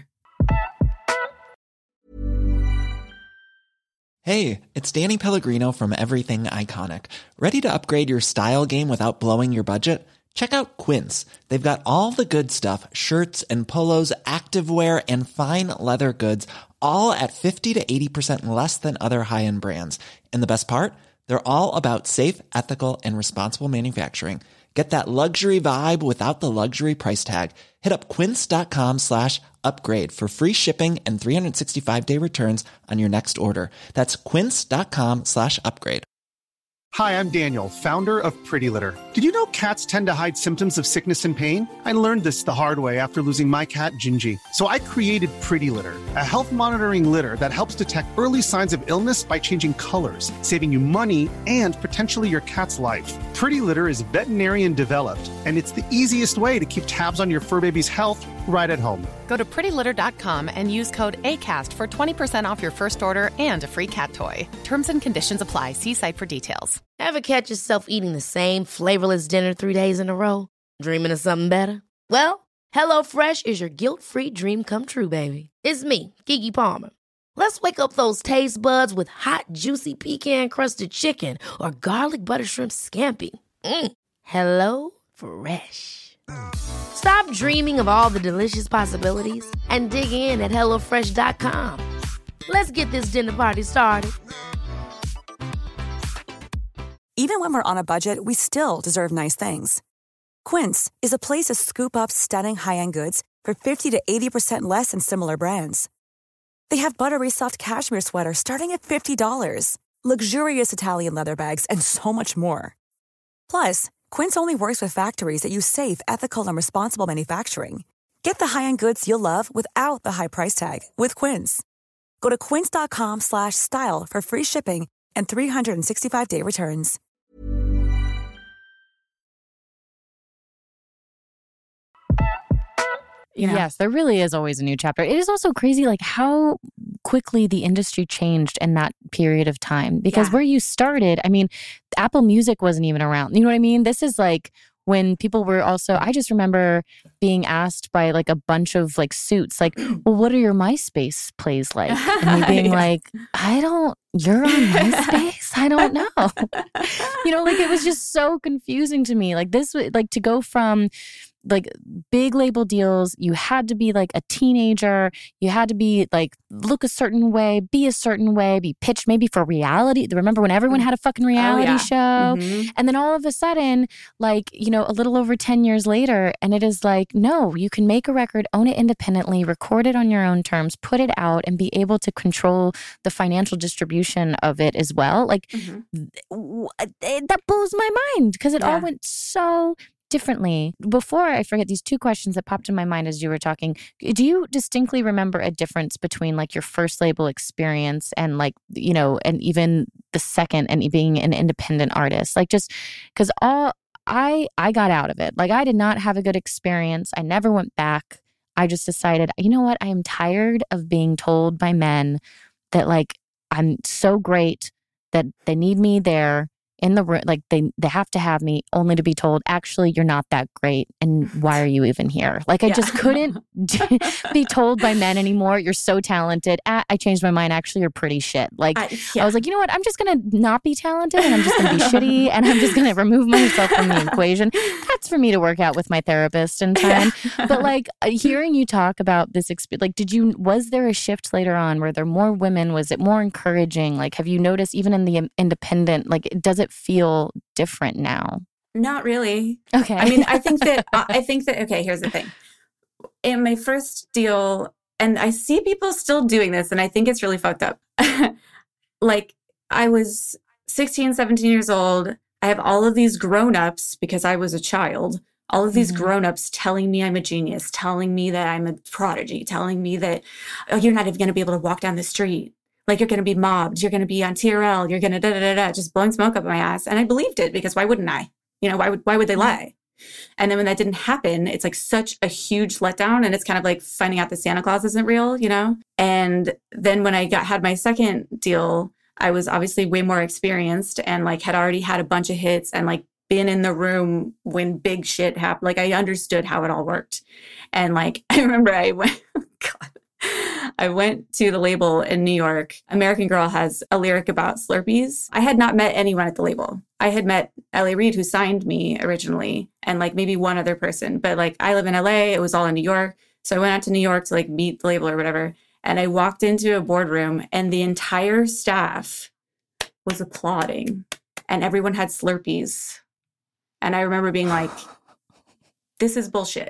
Hey, it's Danny Pellegrino from Everything Iconic. Ready to upgrade your style game without blowing your budget? Check out Quince. They've got all the good stuff, shirts and polos, activewear, and fine leather goods, all at 50 to 80% less than other high-end brands. And the best part? They're all about safe, ethical, and responsible manufacturing. Get that luxury vibe without the luxury price tag. Hit up quince.com/upgrade for free shipping and 365-day returns on your next order. That's quince.com/upgrade. Hi, I'm Daniel, founder of Pretty Litter. Did you know cats tend to hide symptoms of sickness and pain? I learned this the hard way after losing my cat, Gingy. So I created Pretty Litter, a health monitoring litter that helps detect early signs of illness by changing colors, saving you money and potentially your cat's life. Pretty Litter is veterinarian developed, and it's the easiest way to keep tabs on your fur baby's health right at home. Go to prettylitter.com and use code ACAST for 20% off your first order and a free cat toy. Terms and conditions apply. See site for details. Ever catch yourself eating the same flavorless dinner 3 days in a row? Dreaming of something better? Well, HelloFresh is your guilt-free dream come true, baby. It's me, Keke Palmer. Let's wake up those taste buds with hot, juicy pecan-crusted chicken or garlic butter shrimp scampi. Hello Fresh. Stop dreaming of all the delicious possibilities and dig in at HelloFresh.com. Let's get this dinner party started. Even when we're on a budget, we still deserve nice things. Quince is a place to scoop up stunning high-end goods for 50 to 80% less than similar brands. They have buttery soft cashmere sweaters starting at $50, luxurious Italian leather bags, and so much more. Plus, Quince only works with factories that use safe, ethical, and responsible manufacturing. Get the high-end goods you'll love without the high price tag with Quince. Go to quince.com/style for free shipping and 365-day returns. You know? Yes, there really is always a new chapter. It is also crazy, like how quickly the industry changed in that period of time. Because where you started, I mean, Apple Music wasn't even around. You know what I mean? This is like when people were also, I just remember being asked by like a bunch of like suits, like, well, what are your MySpace plays like? And me being like, you're on MySpace? I don't know. You know, like it was just so confusing to me. Like this, like to go from like big label deals, you had to be like a teenager, you had to be like, look a certain way, be pitched maybe for reality. Remember when everyone had a fucking reality show? Mm-hmm. And then all of a sudden, like, you know, a little over 10 years later, and it is like, no, you can make a record, own it independently, record it on your own terms, put it out, and be able to control the financial distribution of it as well. Like, that blows my mind because it all went so differently. Before I forget, these two questions that popped in my mind as you were talking, do you distinctly remember a difference between like your first label experience and like, you know, and even the second and being an independent artist? Like just because I got out of it. Like I did not have a good experience. I never went back. I just decided, you know what? I am tired of being told by men that like I'm so great that they need me there in the room, like they have to have me, only to be told, actually, you're not that great. And why are you even here? Like, I just couldn't be told by men anymore. You're so talented. I changed my mind. Actually, you're pretty shit. Like, I was like, you know what? I'm just going to not be talented and I'm just going to be shitty and I'm just going to remove myself from the equation. That's for me to work out with my therapist in time. But like hearing you talk about this experience, like, was there a shift later on? Were there more women? Was it more encouraging? Like, have you noticed even in the independent, like, does it feel different now? Not really. Okay. I mean, I think that, okay, here's the thing. In my first deal, and I see people still doing this, and I think it's really fucked up. Like, I was 16, 17 years old. I have all of these grown-ups, because I was a child, all of these grown-ups telling me I'm a genius, telling me that I'm a prodigy, telling me that, oh, you're not even going to be able to walk down the street. Like, you're going to be mobbed. You're going to be on TRL. You're going to da-da-da-da, just blowing smoke up my ass. And I believed it because why wouldn't I? You know, why would they lie? And then when that didn't happen, it's like such a huge letdown. And it's kind of like finding out that Santa Claus isn't real, you know? And then when I had my second deal, I was obviously way more experienced and like had already had a bunch of hits and like been in the room when big shit happened. Like I understood how it all worked. And like, I remember I went to the label in New York. American Girl has a lyric about Slurpees. I had not met anyone at the label. I had met L.A. Reid, who signed me originally, and like maybe one other person. But like I live in L.A., it was all in New York. So I went out to New York to like meet the label or whatever. And I walked into a boardroom and the entire staff was applauding and everyone had Slurpees. And I remember being like, this is bullshit.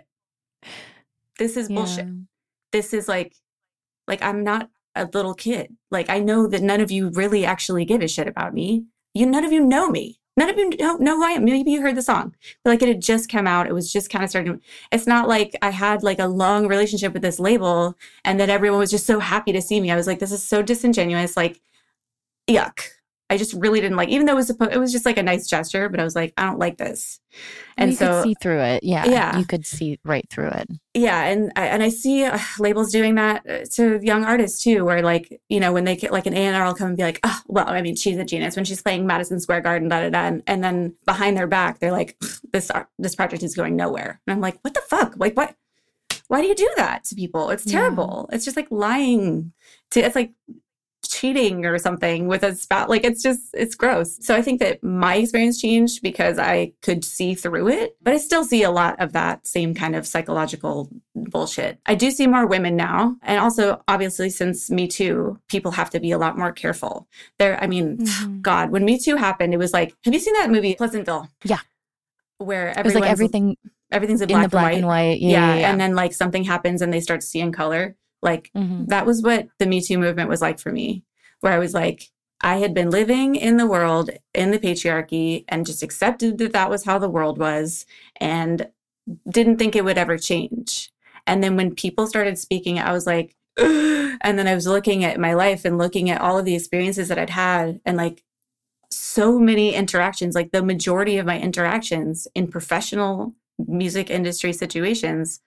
This is bullshit. This is like I'm not a little kid. Like, I know that none of you really actually give a shit about me. None of you know me. None of you know who I am. Maybe you heard the song, but like it had just come out. It was just kind of starting. It's not like I had like a long relationship with this label and that everyone was just so happy to see me. I was like, this is so disingenuous. Like, yuck. I just really didn't like, even though it was just like a nice gesture, but I was like, I don't like this. And you could see through it. Yeah. You could see right through it. Yeah. And I see labels doing that to young artists too, where like, you know, when they get like an A&R will come and be like, oh, well, I mean, she's a genius when she's playing Madison Square Garden, and then behind their back, they're like, this project is going nowhere. And I'm like, what the fuck? Like, what? Why do you do that to people? It's terrible. It's just like lying it's like cheating or something with a spout. Like, it's gross. So I think that my experience changed because I could see through it, but I still see a lot of that same kind of psychological bullshit. I do see more women now. And also, obviously, since Me Too, people have to be a lot more careful. God, when Me Too happened, it was like, have you seen that movie, Pleasantville? Yeah. Where it was like everything's in black and white. Yeah. And then like something happens and they start to see in color. Like, that was what the Me Too movement was like for me, where I was like, I had been living in the world, in the patriarchy, and just accepted that that was how the world was and didn't think it would ever change. And then when people started speaking, I was like, ugh. And then I was looking at my life and looking at all of the experiences that I'd had, and like so many interactions, like the majority of my interactions in professional music industry situations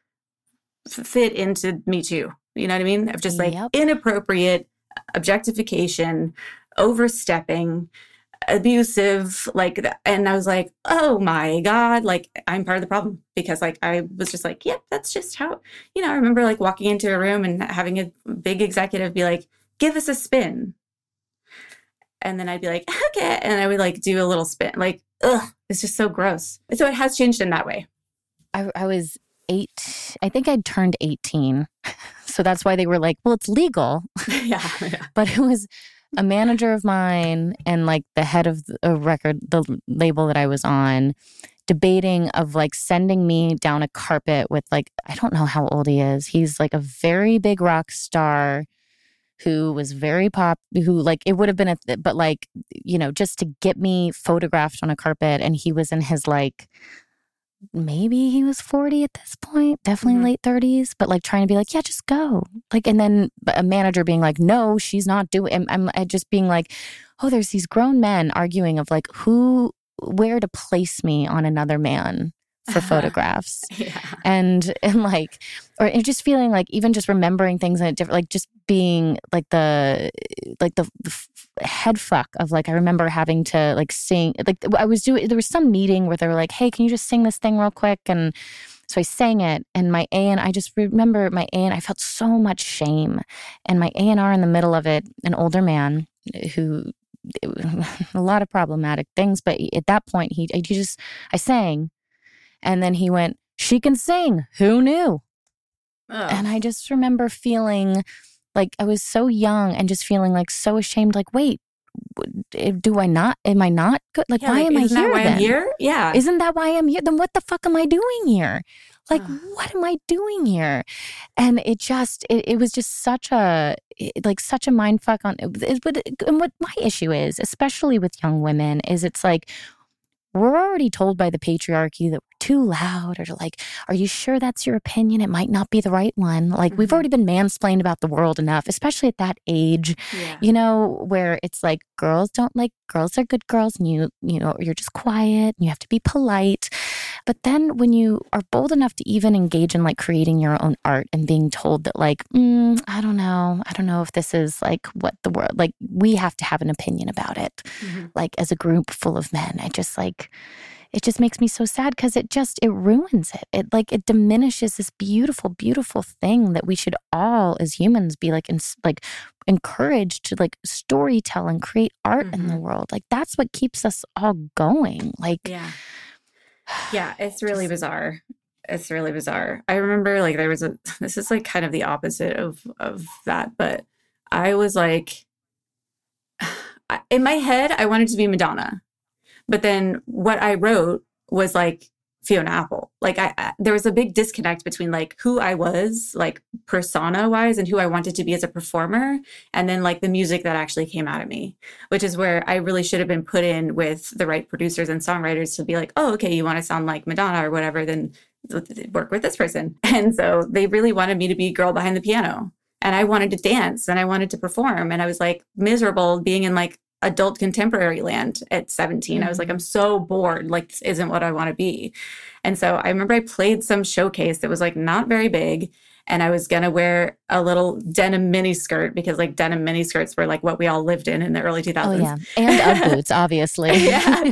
fit into Me Too. You know what I mean? Of just like inappropriate objectification, overstepping, abusive, like, and I was like, oh my God, like I'm part of the problem, because like I was just like, yep, that's just how, you know, I remember like walking into a room and having a big executive be like, give us a spin. And then I'd be like, okay. And I would like do a little spin, like, ugh, it's just so gross. So it has changed in that way. I was 8, I think I'd turned 18. So that's why they were like, well, it's legal. Yeah. But it was a manager of mine and like the head of the label that I was on, debating of like sending me down a carpet with like, I don't know how old he is. He's like a very big rock star who was very who like, it would have been, but like, you know, just to get me photographed on a carpet. And he was in his like, maybe he was 40 at this point, definitely late 30s, but like trying to be like, yeah, just go. Like, and then a manager being like, no, she's not doing, I'm just being like, oh, there's these grown men arguing of like where to place me on another man for photographs. Yeah. And like, or just feeling like, even just remembering things in a different, like just being like the head fuck of like, I remember having to like sing, like there was some meeting where they were like, hey, can you just sing this thing real quick? And so I sang it, and I just remember I felt so much shame, and my A&R in the middle of it, an older man who, a lot of problematic things, but at that point I sang, and then he went, she can sing, who knew? Ugh. And I just remember feeling like I was so young and just feeling like so ashamed, like, wait, am I not good? Like, yeah, why am I here that why then? I'm here? Yeah. Isn't that why I'm here? Then what the fuck am I doing here? Like, what am I doing here? And it was just such a mind fuck on, and what my issue is, especially with young women, is it's like, we're already told by the patriarchy that we're too loud, or like, are you sure that's your opinion? It might not be the right one. Like, we've already been mansplained about the world enough, especially at that age, you know, where it's like, girls are good girls, and you know, you're just quiet and you have to be polite. But then when you are bold enough to even engage in like creating your own art and being told that like, I don't know if this is like what the world, like we have to have an opinion about it. Like as a group full of men, it just makes me so sad, because it ruins it. It diminishes this beautiful, beautiful thing that we should all as humans be like, encouraged to like story tell and create art in the world. Like that's what keeps us all going. Like, yeah, it's really bizarre. It's really bizarre. I remember like this is like kind of the opposite of that, but I was like, in my head, I wanted to be Madonna. But then what I wrote was like Fiona Apple. Like there was a big disconnect between like who I was, like persona wise, and who I wanted to be as a performer. And then like the music that actually came out of me, which is where I really should have been put in with the right producers and songwriters to be like, oh, okay, you want to sound like Madonna or whatever, then work with this person. And so they really wanted me to be girl behind the piano. And I wanted to dance and I wanted to perform. And I was like miserable being in like adult contemporary land at 17. I was like, I'm so bored. Like, this isn't what I want to be. And so I remember I played some showcase that was like not very big. And I was going to wear a little denim mini skirt because like denim mini skirts were like what we all lived in the early 2000s. Oh, yeah. And Ugg boots, obviously. Yeah.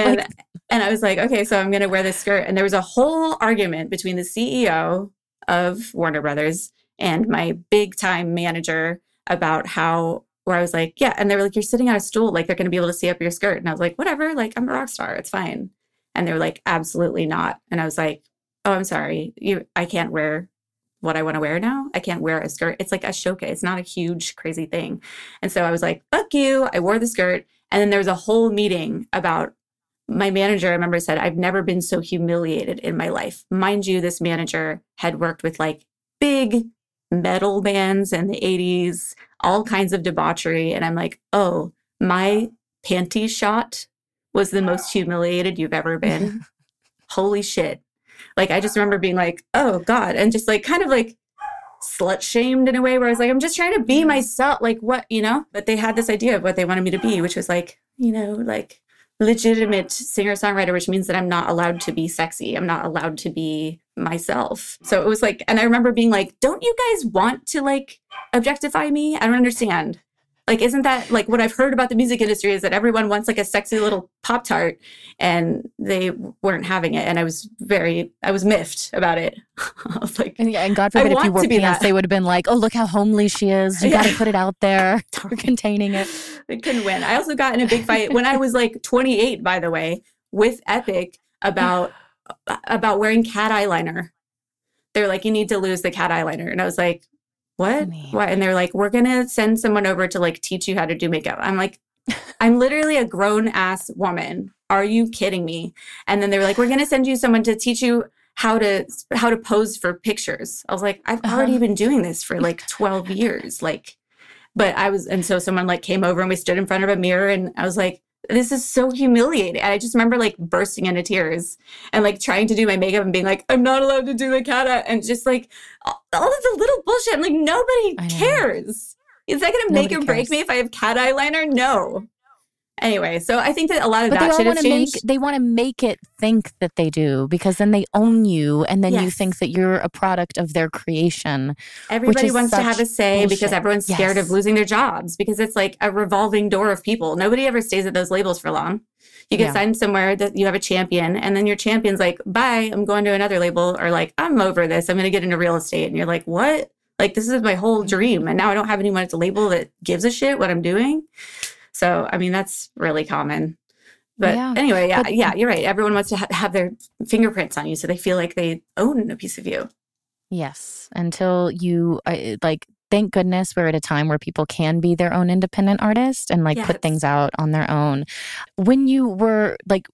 And I was like, okay, so I'm going to wear this skirt. And there was a whole argument between the CEO of Warner Brothers and my big time manager about where I was like, yeah. And they were like, you're sitting on a stool. Like, they're going to be able to see up your skirt. And I was like, whatever. Like, I'm a rock star. It's fine. And they were like, absolutely not. And I was like, oh, I'm sorry. I can't wear what I want to wear now. I can't wear a skirt. It's like a showcase. It's not a huge, crazy thing. And so I was like, fuck you. I wore the skirt. And then there was a whole meeting about my manager. I remember said, I've never been so humiliated in my life. Mind you, this manager had worked with like big metal bands in the 80s, all kinds of debauchery. And I'm like, oh, my panty shot was the most humiliated you've ever been. Holy shit. Like, I just remember being like, oh God. And just like, kind of like slut shamed in a way where I was like, I'm just trying to be myself. Like what, but they had this idea of what they wanted me to be, which was like, like legitimate singer-songwriter, which means that I'm not allowed to be sexy. I'm not allowed to be myself. So it was like, and I remember being like, don't you guys want to like objectify me? I don't understand. Like, isn't that like what I've heard about the music industry is that everyone wants like a sexy little Pop-Tart, and they weren't having it. And I was miffed about it. I was like, and God forbid if you wore pants, they would have been like, oh, look how homely she is. You got to put it out there. You're containing it. They couldn't win. I also got in a big fight when I was like 28, by the way, with Epic about wearing cat eyeliner. They're like, you need to lose the cat eyeliner. And I was like, what? Why? And they're like, we're going to send someone over to like teach you how to do makeup. I'm like, I'm literally a grown ass woman. Are you kidding me? And then they were like, we're going to send you someone to teach you how to pose for pictures. I was like, I've already been doing this for like 12 years. And so someone like came over and we stood in front of a mirror, and I was like, this is so humiliating. And I just remember like bursting into tears and like trying to do my makeup and being like, I'm not allowed to do the cat eye, and just like all of the little bullshit. I'm like, nobody cares. Is that going to make or break me if I have cat eyeliner? No. Anyway, so I think that a lot of that should have changed. They want to make it think that they do, because then they own you, and then you think that you're a product of their creation. Everybody wants to have a say because everyone's scared of losing their jobs, because it's like a revolving door of people. Nobody ever stays at those labels for long. You get signed somewhere that you have a champion, and then your champion's like, bye, I'm going to another label, or like, I'm over this. I'm going to get into real estate. And you're like, what? Like, this is my whole dream. And now I don't have anyone at the label that gives a shit what I'm doing. So, I mean, that's really common. But anyway, you're right. Everyone wants to have their fingerprints on you, so they feel like they own a piece of you. Yes. Until you, thank goodness we're at a time where people can be their own independent artist and put things out on their own. When you were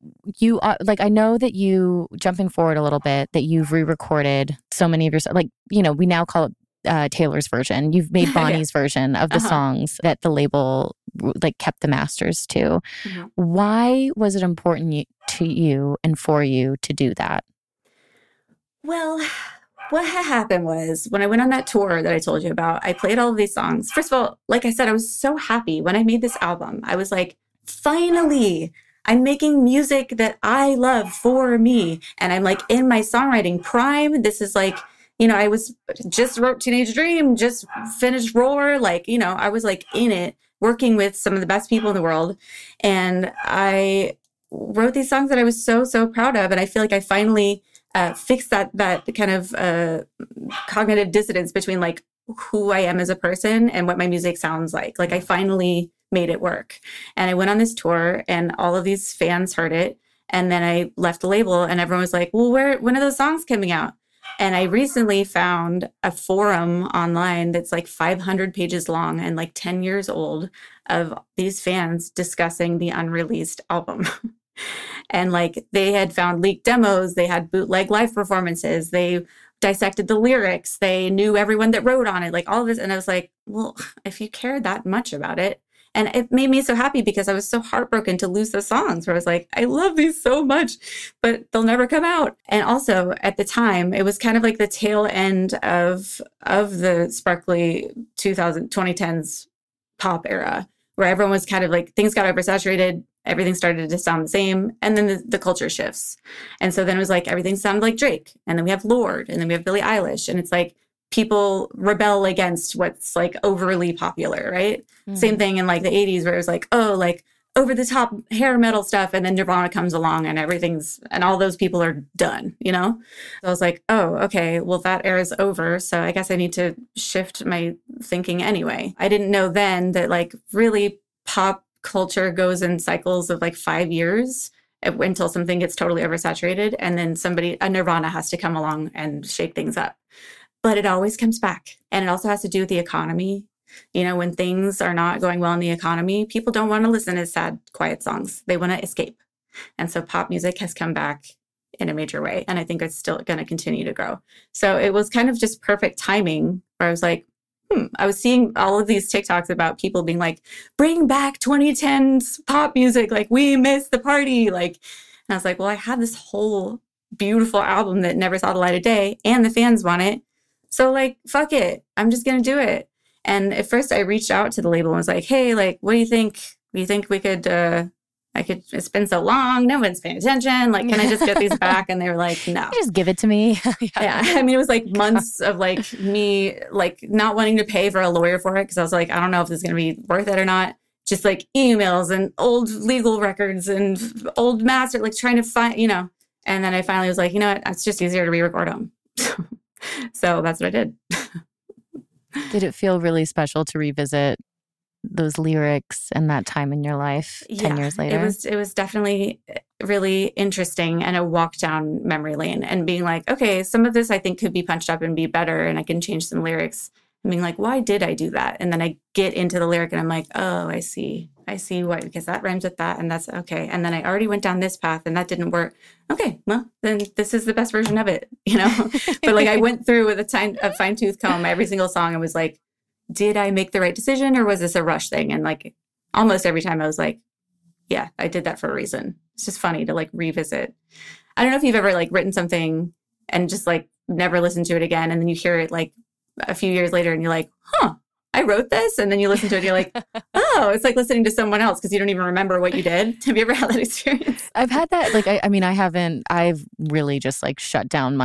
I know that you, jumping forward a little bit, that you've re-recorded so many of your, we now call it Taylor's version. You've made Bonnie's version of the songs that the label kept the masters to. Mm-hmm. Why was it important to you and for you to do that? Well, what had happened was when I went on that tour that I told you about, I played all of these songs. First of all, like I said, I was so happy when I made this album. I was like, finally, I'm making music that I love for me. And I'm like in my songwriting prime. This is like, I was just wrote Teenage Dream, just finished Roar. I was like in it, working with some of the best people in the world. And I wrote these songs that I was so, so proud of. And I feel like I finally fixed that kind of cognitive dissonance between like who I am as a person and what my music sounds like. Like I finally made it work. And I went on this tour and all of these fans heard it. And then I left the label and everyone was like, well, when are those songs coming out? And I recently found a forum online that's like 500 pages long and like 10 years old of these fans discussing the unreleased album. And like they had found leaked demos, they had bootleg live performances, they dissected the lyrics, they knew everyone that wrote on it, like all of this. And I was like, well, if you care that much about it. And it made me so happy because I was so heartbroken to lose those songs where I was like, I love these so much, but they'll never come out. And also at the time, it was kind of like the tail end of the sparkly 2010s pop era, where everyone was kind of like, things got oversaturated, everything started to sound the same, and then the culture shifts. And so then it was like, everything sounded like Drake, and then we have Lorde, and then we have Billie Eilish, and it's like, people rebel against what's like overly popular, right? Same thing in like the 80s where it was like, oh, like over the top hair metal stuff. And then Nirvana comes along and and all those people are done, you know? So I was like, oh, okay, well, that era is over. So I guess I need to shift my thinking anyway. I didn't know then that like really pop culture goes in cycles of like 5 years until something gets totally oversaturated. And then a Nirvana has to come along and shake things up. But it always comes back. And it also has to do with the economy. You know, when things are not going well in the economy, people don't want to listen to sad, quiet songs. They want to escape. And so pop music has come back in a major way. And I think it's still going to continue to grow. So it was kind of just perfect timing where I was like, I was seeing all of these TikToks about people being like, bring back 2010s pop music. Like, we miss the party. Like, and I was like, well, I have this whole beautiful album that never saw the light of day and the fans want it. So like, fuck it. I'm just going to do it. And at first I reached out to the label and was like, hey, like, what do you think? Do you think we could, it's been so long. No one's paying attention. Like, can I just get these back? And they were like, no. Just give it to me. Yeah. I mean, it was like months of like me, like not wanting to pay for a lawyer for it. Cause I was like, I don't know if this is going to be worth it or not. Just like emails and old legal records and old master, like trying to find, you know, and then I finally was like, you know what? It's just easier to re-record them. So that's what I did. Did it feel really special to revisit those lyrics and that time in your life 10 years later? It was definitely really interesting and a walk down memory lane and being like, okay, some of this I think could be punched up and be better and I can change some lyrics. And being like, why did I do that? And then I get into the lyric and I'm like, oh, I see why, because that rhymes with that and that's okay. And then I already went down this path and that didn't work. Okay, well, then this is the best version of it, you know? But like I went through with a fine-tooth comb every single song and was like, did I make the right decision or was this a rush thing? And like almost every time I was like, yeah, I did that for a reason. It's just funny to like revisit. I don't know if you've ever like written something and just like never listened to it again. And then you hear it like a few years later and you're like, huh, I wrote this. And then you listen to it and you're like, oh, it's like listening to someone else because you don't even remember what you did. Have you ever had that experience? I've had that. Like, I mean, I haven't, I've really just like shut down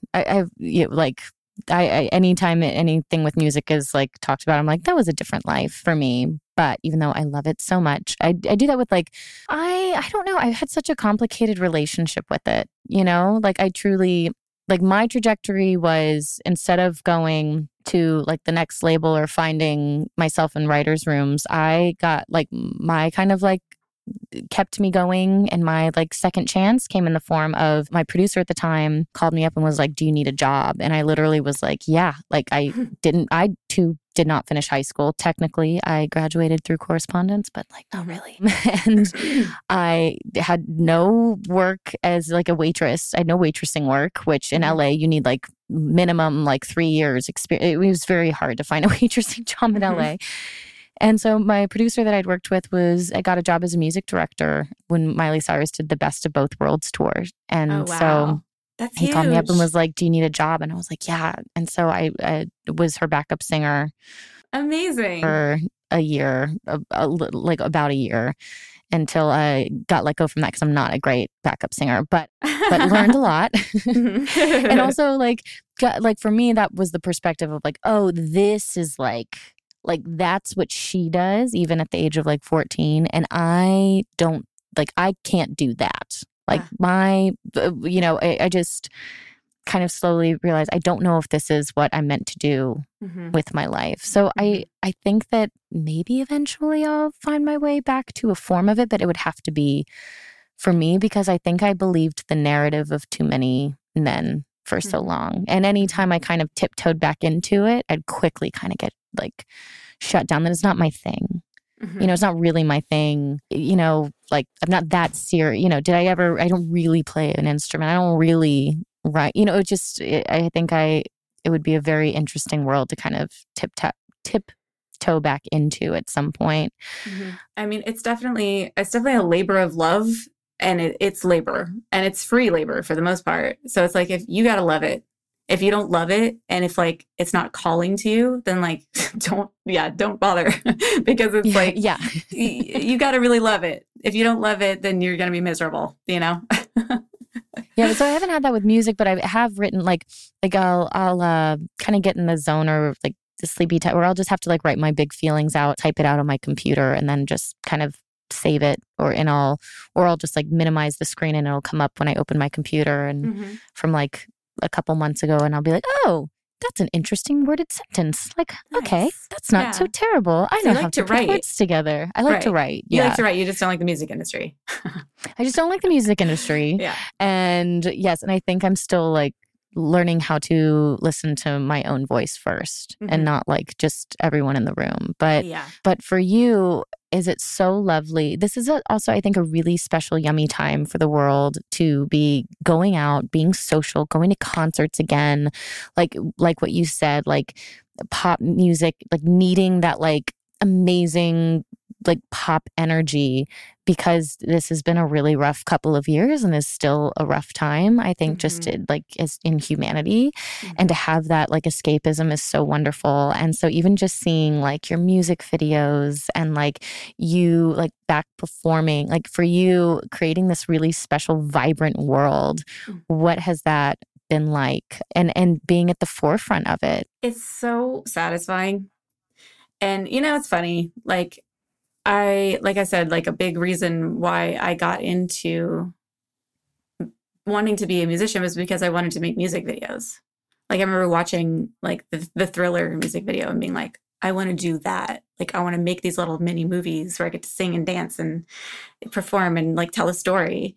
anytime anything with music is like talked about, I'm like, that was a different life for me. But even though I love it so much, I do that with like, I don't know. I've had such a complicated relationship with it, you know, like I truly, like my trajectory was instead of going to like the next label or finding myself in writers' rooms, I got like my kind of like kept me going, and my like second chance came in the form of my producer at the time called me up and was like, do you need a job? And I literally was like, yeah. Like I too did not finish high school. Technically, I graduated through correspondence, but like not really. And I had no work as like a waitress. I had no waitressing work, which in LA you need like minimum like 3 years experience. It was very hard to find a waitressing job in LA. And so my producer that I'd worked with I got a job as a music director when Miley Cyrus did the Best of Both Worlds tour. And so That's he huge. called me up and was like, do you need a job? And I was like, yeah. And so I was her backup singer. Amazing. For a year, like about a year, until I got let go from that because I'm not a great backup singer, but learned a lot. And also like for me, that was the perspective of like, oh, this is like that's what she does even at the age of like 14. And I don't I can't do that. Like I just kind of slowly realized I don't know if this is what I'm meant to do with my life. So I think that maybe eventually I'll find my way back to a form of it, but it would have to be for me because I think I believed the narrative of too many men for so long. And anytime I kind of tiptoed back into it, I'd quickly kind of get like shut down. That it's not my thing. You know, it's not really my thing. You know, like I'm not that serious. You know, I don't really play an instrument. I don't really write. You know, I think it would be a very interesting world to kind of tiptoe back into at some point. Mm-hmm. I mean, it's definitely a labor of love, and it's labor, and it's free labor for the most part. So it's like, if you got to love it. If you don't love it, and if like it's not calling to you, then like don't bother because it's you got to really love it. If you don't love it, then you're going to be miserable, you know? Yeah, so I haven't had that with music, but I have written like I'll kind of get in the zone, or like the sleepy type, where I'll just have to like write my big feelings out, type it out on my computer, and then just kind of save it, or I'll just like minimize the screen, and it'll come up when I open my computer, and from like a couple months ago, and I'll be like, oh, that's an interesting worded sentence. Like, nice. Okay, that's not so terrible. I know how to put words together. I like to write. You like to write. You just don't like the music industry. I just don't like the music industry. Yeah. And yes, and I think I'm still like learning how to listen to my own voice first, and not like just everyone in the room. But for you, is it so lovely? This is also, I think, a really special, yummy time for the world to be going out, being social, going to concerts again. Like what you said, like pop music, like needing that like amazing like pop energy, because this has been a really rough couple of years and is still a rough time, I think, just like as in humanity. And to have that like escapism is so wonderful. And so even just seeing like your music videos and like you like back performing, like for you creating this really special, vibrant world, what has that been like? And being at the forefront of it. It's so satisfying. And you know, it's funny, like I said, like a big reason why I got into wanting to be a musician was because I wanted to make music videos. Like I remember watching like the Thriller music video and being like, I want to do that. Like I want to make these little mini movies where I get to sing and dance and perform and like tell a story.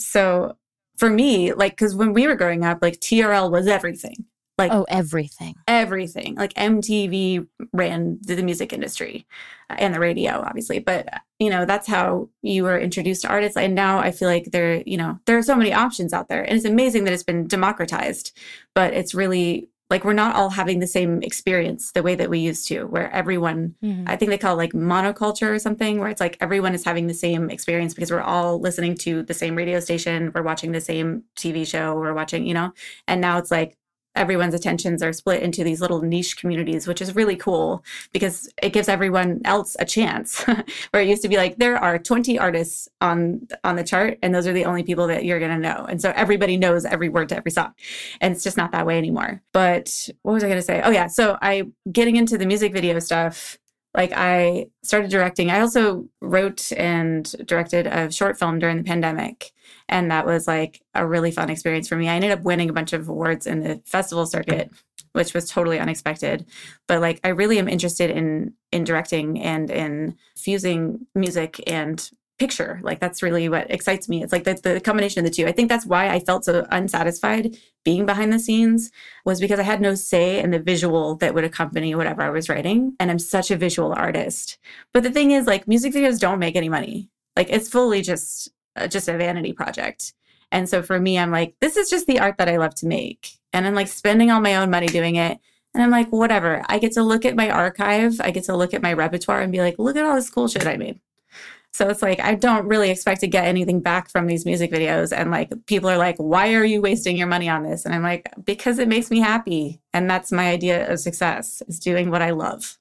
So for me, like, because when we were growing up, like TRL was everything. Like everything. Like MTV ran the music industry and the radio, obviously. But, you know, that's how you were introduced to artists. And now I feel like there are so many options out there. And it's amazing that it's been democratized. But it's really like we're not all having the same experience the way that we used to, where everyone, I think they call it like monoculture or something, where it's like everyone is having the same experience because we're all listening to the same radio station. We're watching the same TV show. We're watching, you know, and now it's like, everyone's attentions are split into these little niche communities, which is really cool because it gives everyone else a chance. Where it used to be like, there are 20 artists on the chart, and those are the only people that you're going to know. And so everybody knows every word to every song. And it's just not that way anymore. But what was I going to say? Oh, yeah. So getting into the music video stuff, like I started directing. I also wrote and directed a short film during the pandemic. And that was like a really fun experience for me. I ended up winning a bunch of awards in the festival circuit, which was totally unexpected. But like, I really am interested in directing and in fusing music and picture. Like, that's really what excites me. It's like the combination of the two. I think that's why I felt so unsatisfied being behind the scenes, was because I had no say in the visual that would accompany whatever I was writing. And I'm such a visual artist. But the thing is, like, music videos don't make any money. Like, it's fully just a vanity project. And so for me, I'm like, this is just the art that I love to make. And I'm like spending all my own money doing it. And I'm like, whatever. I get to look at my archive. I get to look at my repertoire and be like, look at all this cool shit I made. So it's like, I don't really expect to get anything back from these music videos. And like, people are like, why are you wasting your money on this? And I'm like, because it makes me happy. And that's my idea of success, is doing what I love.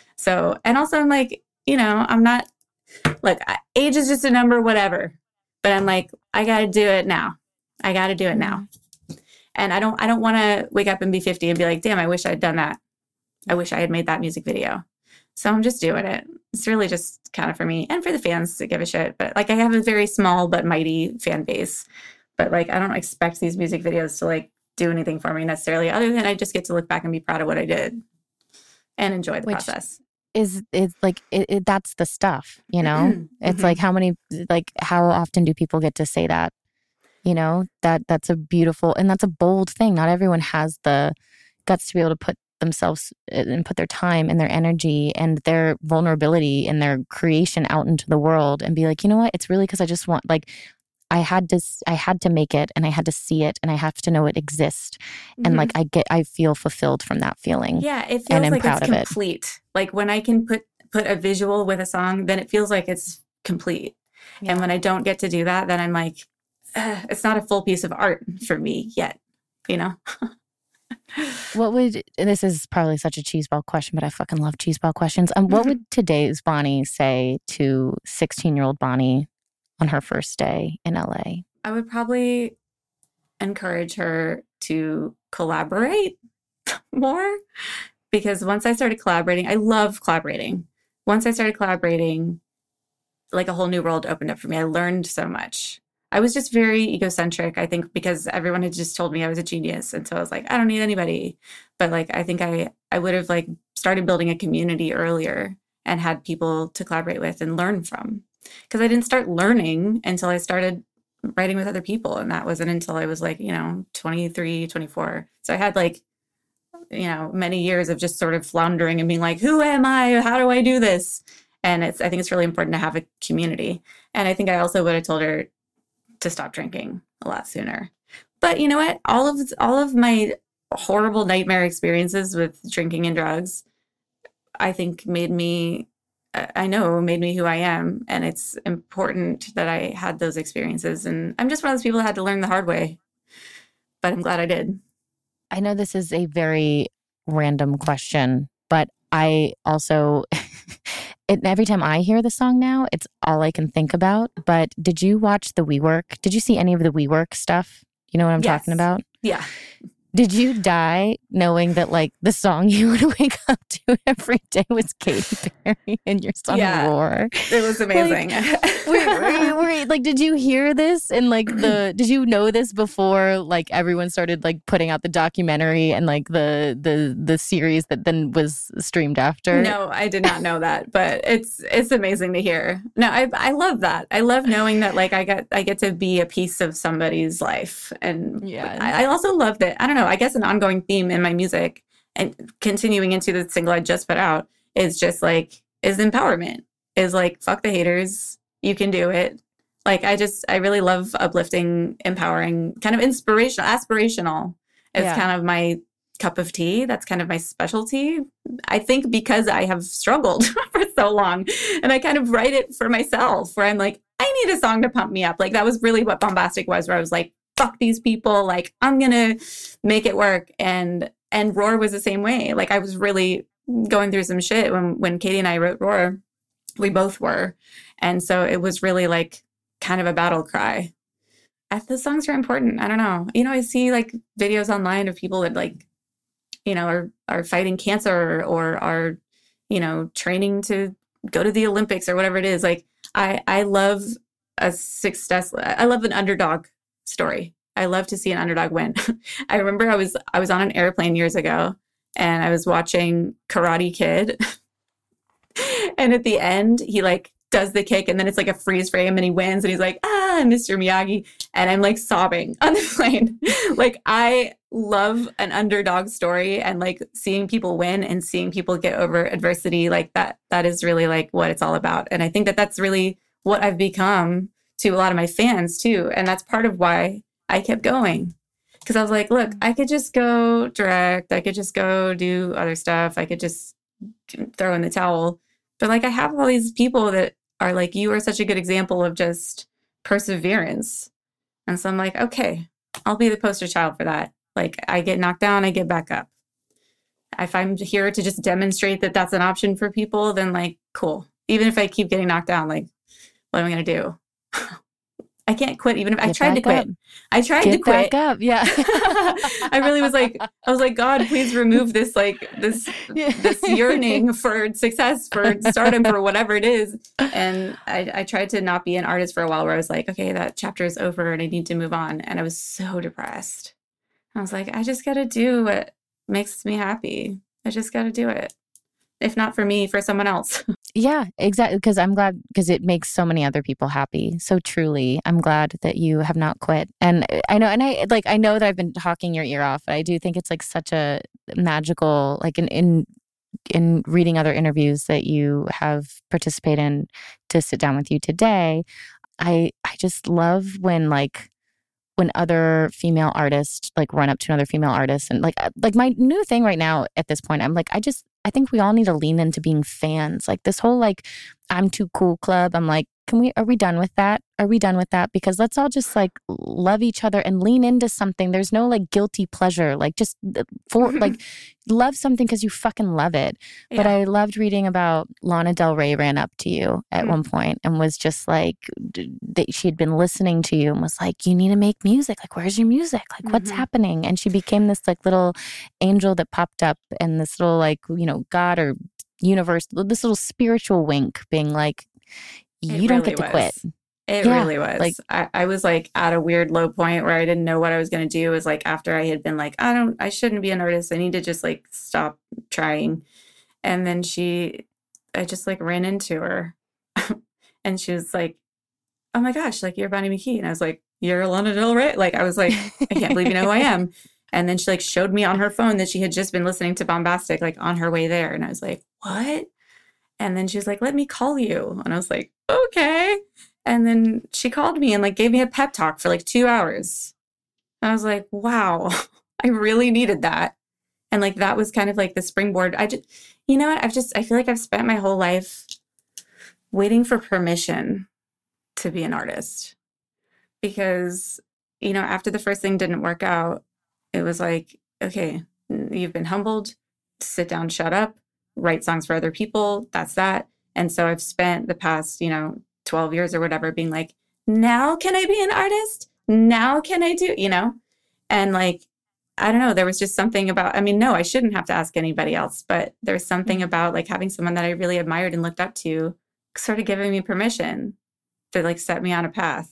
So, and also I'm like, you know, I'm not, look, age is just a number, whatever. But I'm like, I got to do it now. I got to do it now. And I don't want to wake up and be 50 and be like, damn, I wish I'd done that. I wish I had made that music video. So I'm just doing it. It's really just kind of for me and for the fans to give a shit. But like, I have a very small but mighty fan base. But like, I don't expect these music videos to like do anything for me necessarily, other than I just get to look back and be proud of what I did and enjoy the process. Is like that's the stuff, you know? It's like how often do people get to say that? You know, that's a beautiful and that's a bold thing. Not everyone has the guts to be able to put themselves and put their time and their energy and their vulnerability and their creation out into the world and be like, you know what? It's really because I just want, like, I had to make it and I had to see it and I have to know it exists. And like, I feel fulfilled from that feeling. Yeah. It feels like it's complete. Like when I can put a visual with a song, then it feels like it's complete. Yeah. And when I don't get to do that, then I'm like, it's not a full piece of art for me yet, you know? This is probably such a cheeseball question, but I fucking love cheeseball questions. What would today's Bonnie say to 16-year-old Bonnie on her first day in LA? I would probably encourage her to collaborate more, because once I started collaborating, I love collaborating. Once I started collaborating, like a whole new world opened up for me. I learned so much. I was just very egocentric, I think, because everyone had just told me I was a genius. And so I was like, I don't need anybody. But like, I think I would have like started building a community earlier and had people to collaborate with and learn from. Because I didn't start learning until I started writing with other people. And that wasn't until I was like, 23, 24. So I had like, many years of just sort of floundering and being like, who am I? How do I do this? And I think it's really important to have a community. And I think I also would have told her to stop drinking a lot sooner. But you know what? All of my horrible nightmare experiences with drinking and drugs, I think made me who I am. And it's important that I had those experiences. And I'm just one of those people that had to learn the hard way. But I'm glad I did. I know this is a very random question, but I also... every time I hear the song now, it's all I can think about. But did you watch the WeWork? Did you see any of the WeWork stuff? You know what I'm talking about? Yeah. Did you die knowing that like the song you would wake up to every day was Katy Perry and your song Roar? It was amazing. Like, did you hear this and like did you know this before like everyone started like putting out the documentary and like the series that then was streamed after? No, I did not know that, but it's amazing to hear. No, I love that. I love knowing that like I get to be a piece of somebody's life. And I also love that, I don't know, I guess an ongoing theme in my music and continuing into the single I just put out is just like, is empowerment, is like, fuck the haters, you can do it. Like, I really love uplifting, empowering, kind of inspirational, aspirational is kind of my cup of tea. That's kind of my specialty. I think because I have struggled for so long and I kind of write it for myself where I'm like, I need a song to pump me up. Like that was really what Bombastic was, where I was like, fuck these people, like I'm gonna make it work. And Roar was the same way. Like I was really going through some shit when Katie and I wrote Roar. We both were. And so it was really like kind of a battle cry. The songs are important. I don't know. I see like videos online of people that like, are fighting cancer or are, training to go to the Olympics or whatever it is. Like I love a success. I love an underdog story. I love to see an underdog win. I remember I was on an airplane years ago and I was watching Karate Kid. And at the end, he like does the kick and then it's like a freeze frame and he wins and he's like, Mr. Miyagi. And I'm like sobbing on the plane. Like I love an underdog story and like seeing people win and seeing people get over adversity. Like that is really like what it's all about. And I think that that's really what I've become to a lot of my fans too. And that's part of why I kept going. Because I was like, look, I could just go direct. I could just go do other stuff. I could just throw in the towel. But like I have all these people that are like, you are such a good example of just perseverance. And so I'm like, okay, I'll be the poster child for that. Like I get knocked down, I get back up. If I'm here to just demonstrate that that's an option for people, then like, cool. Even if I keep getting knocked down, like, what am I going to do? I can't quit even if I tried to quit. I tried to quit. Get back up. Yeah. I really was like, God, please remove this, like this yearning for success, for stardom, for whatever it is. And I tried to not be an artist for a while where I was like, okay, that chapter is over and I need to move on. And I was so depressed. I was like, I just got to do what makes me happy. I just got to do it. if not for me, for someone else. Yeah, exactly. Because I'm glad, because it makes so many other people happy. So truly, I'm glad that you have not quit. And I know, I know that I've been talking your ear off, but I do think it's like such a magical, like in reading other interviews that you have participated in to sit down with you today. I just love when other female artists like run up to another female artist, and like my new thing right now at this point, I'm like, I think we all need to lean into being fans. Like this whole like I'm too cool club. I'm like, are we done with that? Are we done with that? Because let's all just like love each other and lean into something. There's no like guilty pleasure. Like just like love something because you fucking love it. Yeah. But I loved reading about Lana Del Rey ran up to you at one point and was just like, that she had been listening to you and was like, you need to make music. Like, where's your music? Like, what's happening? And she became this like little angel that popped up, and this little like, God or universe, this little spiritual wink being like, you don't get to quit. It really was. Like I was like at a weird low point where I didn't know what I was going to do. It was like after I had been like, I shouldn't be an artist. I need to just like stop trying. And then I just like ran into her and she was like, oh my gosh, like you're Bonnie McKee. And I was like, you're Lana Del Rey. Like I was like, I can't believe you know who I am. And then she like showed me on her phone that she had just been listening to Bombastic like on her way there. And I was like, what? And then she was like, let me call you. And I was like, okay. And then she called me and like gave me a pep talk for like 2 hours. And I was like, wow, I really needed that. And like, that was kind of like the springboard. I just, you know what? I feel like I've spent my whole life waiting for permission to be an artist. Because, after the first thing didn't work out, it was like, okay, you've been humbled, sit down, shut up, write songs for other people. That's that. And so I've spent the past, 12 years or whatever being like, now can I be an artist? Now can I do, And like, I don't know, there was just something about, no, I shouldn't have to ask anybody else, but there's something about like having someone that I really admired and looked up to sort of giving me permission to like set me on a path.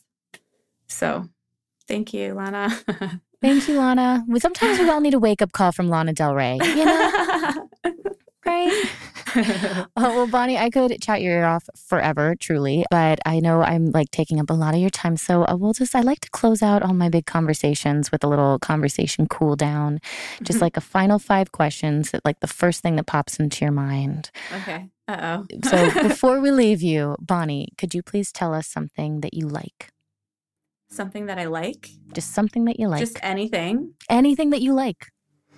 So thank you, Lana. Thank you, Lana. Sometimes we all need a wake-up call from Lana Del Rey, Right? Well, Bonnie, I could chat your ear off forever, truly, but I know I'm like taking up a lot of your time. So I like to close out all my big conversations with a little conversation cool down, just like a final 5 questions that like the first thing that pops into your mind. Okay. Uh-oh. So before we leave you, Bonnie, could you please tell us something that you like? Something that I like? Just something that you like. Just anything? Anything that you like.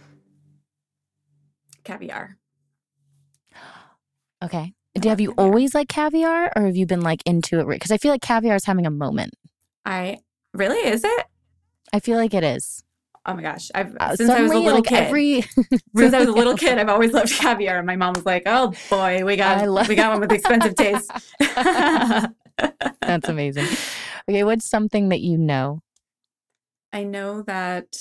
Caviar. Okay. Have you always liked caviar, or have you been like into it? Because I feel like caviar is having a moment. Really? Is it? I feel like it is. Oh my gosh. Since I was a little kid. Since I was a little kid, I've always loved caviar. And my mom was like, oh boy, we got one with expensive taste. That's amazing. Okay, what's something that you know? I know that,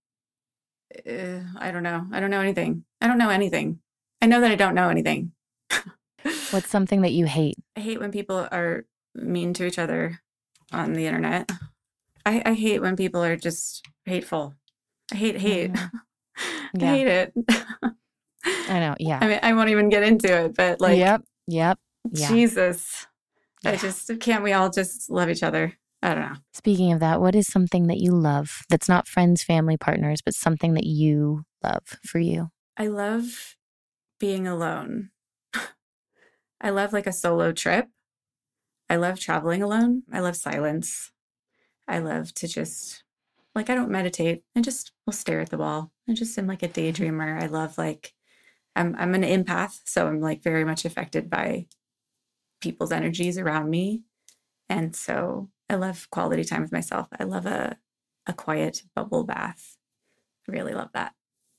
I don't know. I don't know anything. I don't know anything. I know that I don't know anything. What's something that you hate? I hate when people are mean to each other on the internet. I hate when people are just hateful. I hate hate. I hate it. I know, yeah. I mean, I won't even get into it, but like, Yep. Jesus. Yeah. Can't we all just love each other? I don't know. Speaking of that, what is something that you love that's not friends, family, partners, but something that you love for you? I love being alone. I love like a solo trip. I love traveling alone. I love silence. I love to just, like, I don't meditate. I just will stare at the wall. I just am like a daydreamer. I love like, I'm an empath, so I'm like very much affected by people's energies around me. And so I love quality time with myself. I love a quiet bubble bath. I really love that.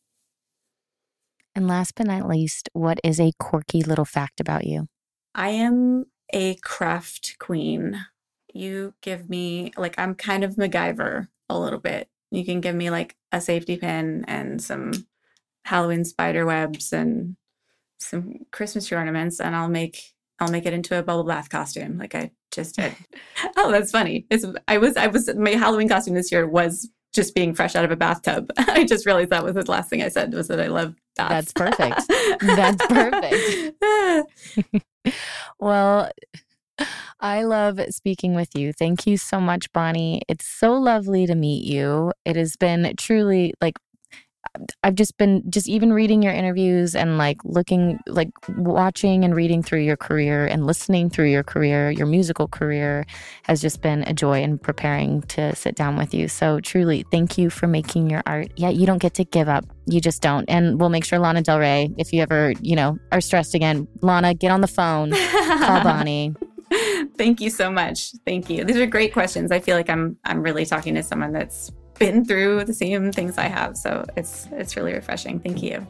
And last but not least, what is a quirky little fact about you? I am a craft queen. You give me, like, I'm kind of MacGyver a little bit. You can give me like a safety pin and some Halloween spider webs and some Christmas tree ornaments, and I'll make it into a bubble bath costume like I just did. Oh, that's funny. My Halloween costume this year was just being fresh out of a bathtub. I just realized that was the last thing I said, was that I love baths. That's perfect. That's perfect. Well, I love speaking with you. Thank you so much, Bonnie. It's so lovely to meet you. It has been truly like, I've just been even reading your interviews and watching and reading through your career and listening through your career, your musical career has just been a joy in preparing to sit down with you. So truly, thank you for making your art. Yeah, you don't get to give up. You just don't. And we'll make sure Lana Del Rey, if you ever, are stressed again, Lana, get on the phone, call Bonnie. Thank you so much. Thank you. These are great questions. I feel like I'm really talking to someone that's been through the same things I have. So it's really refreshing. Thank you.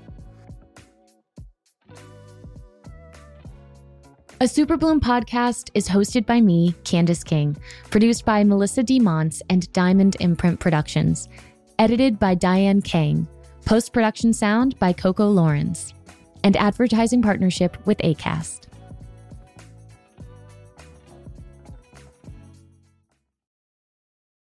A Super Bloom podcast is hosted by me, Candace King, produced by Melissa D. Montz and Diamond Imprint Productions, edited by Diane Kang, post-production sound by Coco Lawrence, and advertising partnership with Acast.